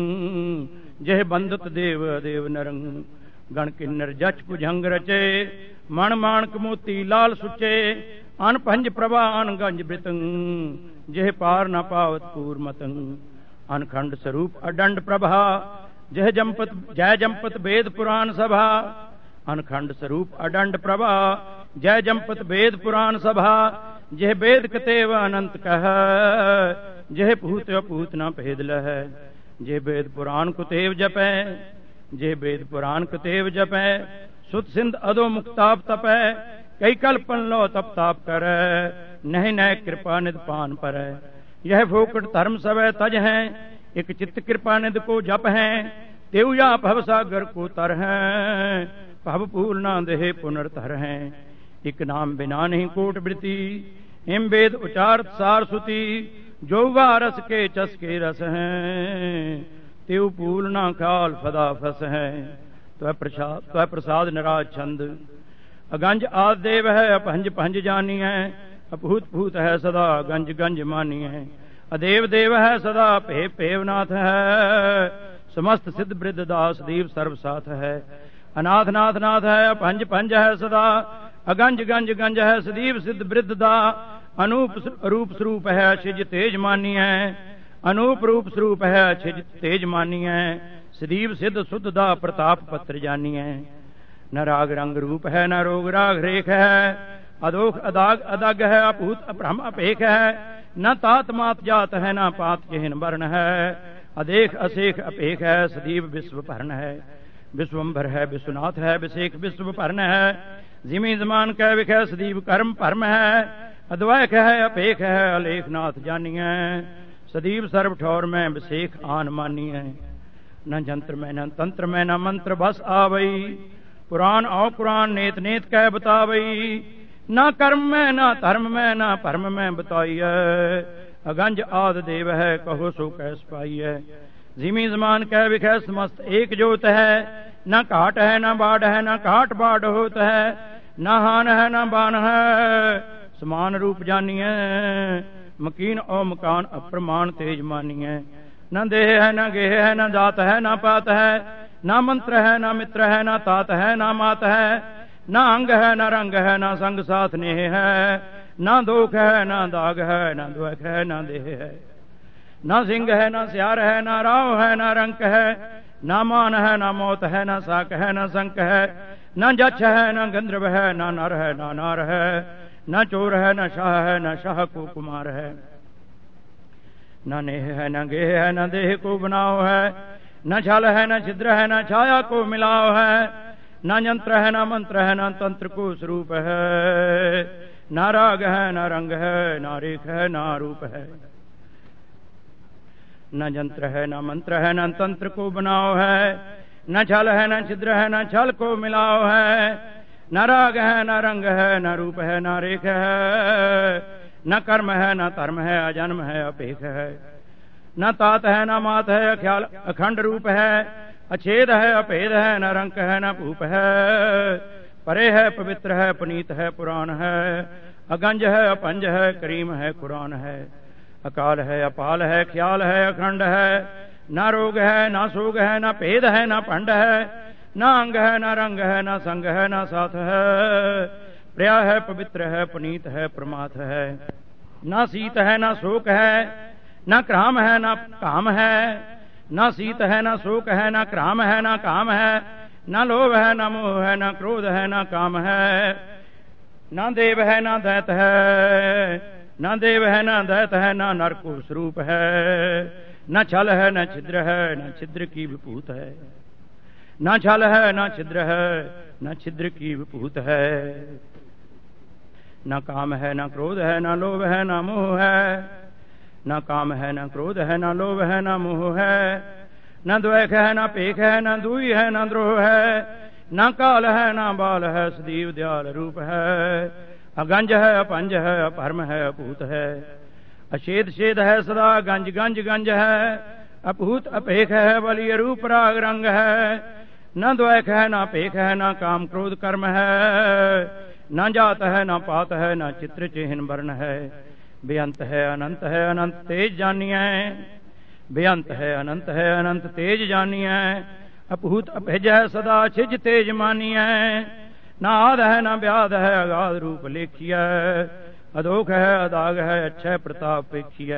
ਜਿਹ ਬੰਦਤ ਦੇਵ ਦੇਵ ਨਰੰ। ਗਣ ਕਿੰਨਰ ਜਛ ਭੁਜੰਗ ਰਚੇ, ਮਣ ਮਾਣਕ ਮੋਤੀ ਲਾਲ ਸੁੱਚੇ। ਅਨ ਪੰਜ ਪ੍ਰਭਾ ਅਨ ਗੰਜ ਬ੍ਰਿਤੰ, ਜਿਹ ਪਾਰ ਨ ਪਾਵਤ ਪੂਰ ਮਤੰ। ਅਨਖੰਡ ਸਰੂਪ ਅਡੰਡ ਪ੍ਰਭਾ, ਜਿਹ ਜੰਪਤ ਜੈ ਜੰਪਤ ਵੇਦ ਪੁਰਾਨ ਸਭਾ। ਅਨਖੰਡ ਸਰੂਪ ਅਡੰਡ ਪ੍ਰਭਾ, ਜੈ ਜੰਪਤ ਵੇਦ ਪੁਰਾਨ ਸਭਾ। ਜਿਹ ਵੇਦ ਕਤੇਵ ਅਨੰਤ ਕਹਿ, ਜਿਹ ਭੂਤ ਅਭੂਤ ਨ ਭੇਦ ਲਹੈ। ਜੇ ਵੇਦ ਪੁਰਾਨ ਕੁਤੇਵ ਜਪੈ, ਜੇ ਵੇਦ ਪੁਰਾਨ ਕੁਤੇਵ ਜਪੈ। ਸੁਤ ਸਿੰਧ ਅਦੋ ਮੁਕਤਾਪ ਤਪੈ, ਕਈ ਕਲਪਨ ਲੋ ਤਪ ਤਾਪ ਕਰੈ। ਨਹੀਂ ਨੈ ਕਿਰਪਾ ਨਿਧ ਪਾਨ ਪਰੈ, ਯਹ ਫੋਕਟ ਧਰਮ ਸਵੈ ਤਜ ਹੈ। ਇਕ ਚਿਤ ਕਿਰਪਾ ਨਿਧ ਕੋ ਜਪ ਹੈ, ਤਿਉ ਜਾਂ ਭਵ ਸਾਗਰ ਕੋ ਤਰ ਹੈ। ਭਵ ਭੂਲ ਨਾ ਦੇਹ ਪੁਨਰ ਧਰ ਹੈ, ਇਕ ਨਾਮ ਬਿਨਾ ਨਹੀਂ ਕੋਟ ਬ੍ਰਿਤੀ। ਇਮ ਵੇਦ ਉਚਾਰਤ ਸਾਰ ਸੁਤੀ, ਜੋ ਵਾਰਸ ਕੇ ਚਸਕੇ ਰਸ ਹੈ। ਤਿਉ ਪੂਲ ਨਾ ਖਾਲ ਫਦਾ ਫਸ ਹੈ, ਤਵੈ ਪ੍ਰਸਾਦ ਨਿਰਾਜ ਛੰਦ। ਅਗੰਜ ਆਦ ਦੇਵ ਹੈ, ਅਪਹੰਜ ਪੰਜ ਜਾਨੀਐ। ਅਭੂਤ ਭੂਤ ਹੈ ਸਦਾ ਗੰਜ ਗੰਜ ਮਾਨੀਐ। ਅਦੇਵ ਦੇਵ ਹੈ ਸਦਾ ਭੇਵ ਭੇਵਨਾਥ ਹੈ। ਸਮਸਤ ਸਿੱਧ ਬ੍ਰਿਧ ਦਾਸ ਦੀਪ ਸਰਬ ਸਾਥ ਹੈ। ਅਨਾਥ ਨਾਥ ਨਾਥ ਹੈ, ਅਪੰਜ ਪੰਜ ਹੈ ਸਦਾ। ਅਗੰਜ ਗੰਜ ਗੰਜ ਹੈ ਸਦੀਵ ਸਿੱਧ ਬ੍ਰਿਧ ਦਾ। ਅਨੂਪ ਰੂਪ ਸਰੂਪ ਹੈ ਛਿਜ ਤੇਜ ਮਾਨੀਐ। ਅਨੂਪ ਰੂਪ ਸਰੂਪ ਹੈ ਛਿਜ ਤੇਜ ਮਾਨੀਐ। ਸਦੀਵ ਸਿੱਧ ਸੁਧ ਦਾ ਪ੍ਰਤਾਪ ਪੱਤਰ ਜਾਨੀਐ। ਨ ਰਾਗ ਰੰਗ ਰੂਪ ਹੈ, ਨ ਰੋਗ ਰਾਗ ਰੇਖ ਹੈ। ਅਦੋਖ ਅਦਾਗ ਅਦਗ ਹੈ, ਅਭੂਤ ਅਭ੍ਰਮ ਅਭੇਖ ਹੈ। न तात मात जात है, न पात चिन्ह वर्ण है। अदेख असेख अपेख है, सदीव विश्व भरण है। विश्वम्भर है, विश्वनाथ है, विशेख विश्व भरण है। जिमी जमान कह विख है, सदीव कर्म भरम है। अद्वैख है, अपेख है, अलेख नाथ जानिए। सदीव सर्व ठौर में विशेख आन मानिए। न जंत्र में न तंत्र में न मंत्र बस आवई, पुराण औ कुरान नेत नेत कह बतावई। न कर्म में न धर्म में न परम में बताइए। अगंज आद देव है, कहो सो कैस पाइए। जिमी जमान कह विखै समस्त एक जोत है। न घाट है न बाढ़ है, न घाट बाढ़ होत है। न हान है न बान है, समान रूप जानिए। मकीन ओ मकान अप्रमाण तेज मानिए। न देह है न गेह है, न जात है न पात है। न मंत्र है न मित्र है, न तात है न मात है। न अंग है न रंग है, न संग साथ नेह है। न दोख है न दाग है, न द्वैख है न देह है। न सिंह है न स्यार है, न राव है न रंक है। न मान है न मौत है, न साक है न संक है। न जच्छ है न गंधर्व है, न नर है न नार है। न चोर है न शाह है, न शाह को कुमार है। न नेह है न गेह है, न देह को बनाओ है। न छल है न छिद्र है, न छाया को मिलाओ है। न यंत्र है न मंत्र है, न तंत्र को स्वरूप है। न राग है न रंग है, न रेख है न रूप है। न यंत्र है न मंत्र है, न तंत्र को बनाओ है। न छल है न छिद्र है, न छल को मिलाओ है। न राग है न रंग है, न रूप है न रेख है। न कर्म है न धर्म है, अजन्म है अपेख है। न तात है न मात है, अख्याल अखंड रूप है। अछेद है अभेद है, न रंक है न भूप है। परे है पवित्र है, पुनीत है पुराण है। अगंज है अपंज है, करीम है कुरान है। अकाल है अपाल है, ख्याल है अखंड है। न रोग है न सोग है, न भेद है न पंड है। न अंग है न रंग है, न संग है न साथ है। प्रिया है पवित्र है, पुनीत है प्रमाथ है। न शीत है न शोक है, न क्राम है न काम है। न शीत है न शोक है, न क्राम है न काम है। न लोभ है न मोह है, न क्रोध है न काम है। न देव है न दैत है, न देव है न दैत है, न नर को स्वरूप है। न छल है न छिद्र है, न छिद्र की विभूत है। न छल है न छिद्र है, न छिद्र की विभूत है। न काम है न क्रोध है, न लोभ है न मोह है। न काम है न क्रोध है, न लोभ है न मोह है। न द्वैख है न पेख है, न दुई है न द्रोह है। न काल है न बाल है, सदीव दयाल रूप है। अगंज है अपंज है, अपरम है अपूत है। अछेद छेद है सदा, गंज गंज गंज है। अपूत अपेख है, बलिय रूप राग रंग है। न द्वैख है न पेख है, न काम क्रोध कर्म है। न जात है न पात है, न चित्र चिन्ह वर्ण है। बेअंत है अनंत है, अनंत तेज जानिए। बेअंत है अनंत है, अनंत तेज जानिए। अपूत अभेज है सदा, छिज तेज मानिए। न आद है न व्याध है, अगाध रूप लेखिय। अधोख है अदाग है, अक्षय प्रताप पेखिय।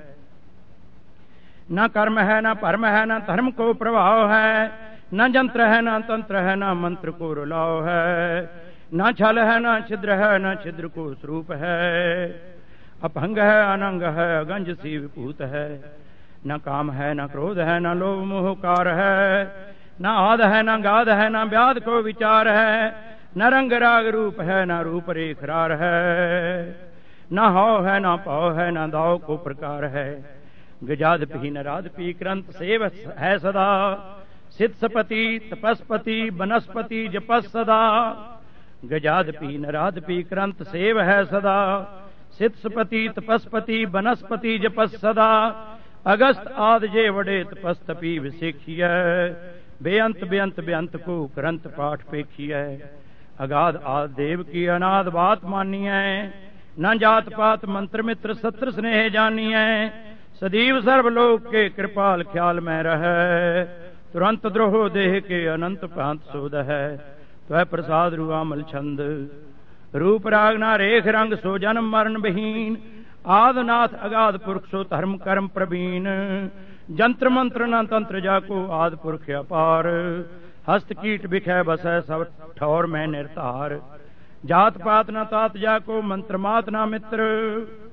न कर्म है न परम है, न धर्म को प्रभाव है। न यंत्र है न तंत्र है, न मंत्र को रुलाव है। न छल है न छिद्र है, न छिद्र को स्वरूप है। अपंग है अनंग है, अगंज सी विभूत है। न काम है न क्रोध है, न लोभ मोह कार है। न आद है न गाध है, न व्याध को विचार है। न रंग राग रूप है, न रूप रेख रार है। न हौ है न पौ है, न दाव को प्रकार है। गजाद पी न राध पी क्रंत सेव है सदा। सिद्धपति तपस्पति वनस्पति जपस सदा। गजाद पी न राध पी क्रंत सेव है सदा। सिद्धपति तपस्पति वनस्पति जपस सदा। अगस्त आद जे वडे तपस्तपी विशेखिय। बेअंत बेअंत बेअंत को करंत पाठ पेखिय। अगाध आद देव की अनाद बात मानिए। न जात पात मंत्र मित्र सत्र स्नेह जानिए। सदीव सर्वलोक के कृपाल ख्याल में रहे। तुरंत द्रोह देह के अनंत पांत सोद है। त्वै प्रसाद रुआमल छंद रूप राग ना रेख रंग सो जन्म मरण बहीन। आदनाथ अगाध पुरुष सो धर्म कर्म प्रवीण। जंत्र मंत्र न तंत्र जाको आद पुरख अपार। हस्त कीट बिखै बसै सब ठौर में निर्तार। जात पात न तात जाको मंत्र मात न मित्र।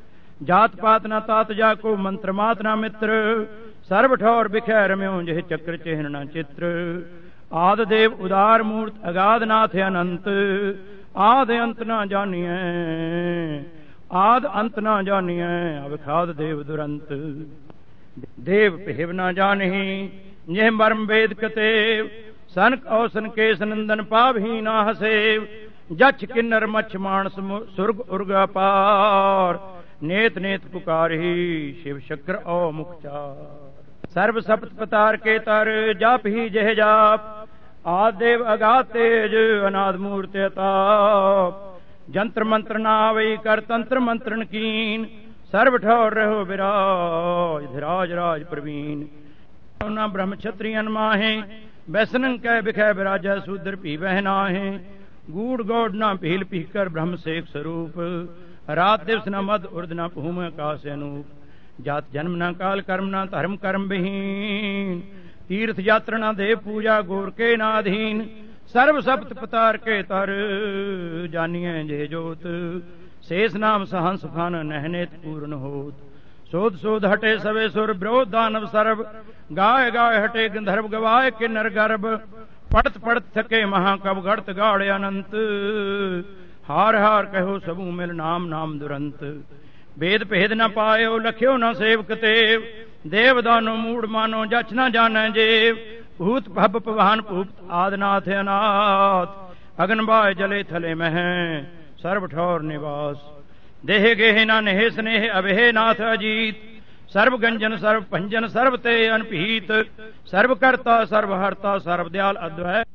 ਜਾਤ ਪਾਤ ਨਾ ਤਾਤ ਜਾ ਕੋ ਮੰਤਰ ਮਾਤ ਨਾ ਮਿੱਤਰ ਸਰਬ ਠੌਰ ਬਿਖੈ ਰਮਿਓ ਜਿਹ ਚੱਕਰ ਚਿਹਨ ਨਾ ਚਿੱਤਰ ਆਦ ਦੇਵ ਉਦਾਰ ਮੂਰਤ ਅਗਾਧ ਨਾਥ ਅਨੰਤ ਆਦ ਅੰਤ ਨਾ ਜਾਣੀਐ ਆਦ ਅੰਤ ਨਾ ਜਾਣੀਐ ਅਵਖਾਦ ਦੇਵ ਦੁਰੰਤ ਦੇਵ ਭੇਵ ਨਾ ਜਾਣਹੀ ਜਿਹ ਮਰਮ ਵੇਦ ਕਤੇਵ ਸਨਕ ਔਸਨ ਕੇਸ ਨੰਦਨ ਪਾਵਹੀ ਨਾ ਹਸੇਵ ਜਛ ਕਿੰਨਰ ਮਛ ਮਾਨਸ ਸੁਰਗ ਉਰਗ ਅਪਾਰ ਨੇਤ ਨੇਤ ਪੁਕਾਰਹੀ ਸ਼ਿਵ ਸ਼ਕਰ ਔ ਮੁਖਚਾਰ ਸਰਬ ਸਪਤ ਪਤਾਰ ਕੇ ਤਰ ਜਪ ਹੀ ਜਹ ਜਾਪ ਆਦ ਦੇਵ ਅਗਾਧ ਤੇਜ ਅਨਾਦ ਮੂਰਤ ਅਤਾਪ ਜੰਤਰ ਮੰਤਰ ਨਾ ਆਵਈ ਕਰ ਤੰਤਰ ਮੰਤਰਨ ਕੀਨ ਸਰਬ ਠੌਰ ਰਹੋ ਵਿਰਾਜ ਧਿਰਾਜ ਰਾਜ ਪ੍ਰਵੀਨ ਉਹਨਾਂ ਬ੍ਰਹਮ ਛਤਰੀਅਨ ਮਾਹੇ ਬੈਸਨੰ ਕੈ ਬਿਖੈ ਬਿਰਾਜੈ ਸੂਦਰ ਭੀ ਬਹਿ ਨਾਹੇ ਗੂੜ ਗੋੜ ਨਾ ਭੀਲ ਪੀਕਰ ਬ੍ਰਹਮ ਸੇਖ ਸਰੂਪ ਰਾਤ ਦਿਵਸ ਨਾ ਮਦ ਉਰਦ ਨਾ ਭੂਮ ਆਕਾਸ ਅਨੂਪ ਜਾਤ ਜਨਮ ਨਾ ਕਾਲ ਕਰਮ ਨਾ ਧਰਮ ਕਰਮ ਬਹੀਨ ਤੀਰਥ ਯਾਤਰਾ ਨਾ ਦੇਵ ਪੂਜਾ ਗੋਰ ਕੇ ਨਾ ਅਧੀਨ ਸਰਬ ਸਪਤ ਪਤਾਰ ਕੇ ਤਰ ਜਾਨੀਐ ਜੇ ਜੋਤ ਸੇਸ ਨਾਮ ਸਹੰਸ ਫਨ ਨਹਿਨੇਤ ਪੂਰਨ ਹੋਤ ਸੋਧ ਸੋਧ ਹਟੇ ਸਵੇ ਸੁਰ ਵਿਰੋਧ ਦਾਨਵ ਸਰਬ ਗਾਏ ਗਾਏ ਹਟੇ ਗੰਧਰਵ ਗਵਾਏ ਕਿੰਨਰ ਗਰਭ ਪੜਤ ਪੜਤ ਥਕੇ ਮਹਾਕਵ ਗੜਤ ਗਾੜ ਅਨੰਤ ਹਾਰ ਹਾਰ ਕਹੋ ਸਭੂ ਮਿਲ ਨਾਮ ਨਾਮ ਦੁਰੰਤ ਵੇਦ ਭੇਦ ਨ ਪਾਇਓ ਲਖਿਓ ਨ ਸੇਵਕ ਤੇਵ ਦੇਵ ਦਾਨੋ ਮੂੜ ਮਾਨੋ ਜਛ ਨ ਜਾਣੈ ਜੇਵ ਭੂਤ ਭਬ ਭਵਾਨ ਭੂਪਤ ਆਦਨਾਥ ਅਨਾਥ ਅਗਨ ਬਾਏ ਜਲੇ ਥਲੇ ਮਹਿ ਸਰਬ ਠੌਰ ਨਿਵਾਸ ਦੇਹ ਗੇਹ ਨ ਨਹਿ ਸਨੇਹ ਅਬਹਿ ਨਾਥ ਅਜੀਤ ਸਰਬ ਗੰਜਨ ਸਰਬ ਭੰਜਨ ਸਰਬ ਤੇ ਅਨਭੀਤ ਸਰਬ ਕਰਤਾ ਸਰਬ ਹਰਤਾ ਸਰਬ ਦਿਆਲ ਅਦਵੈ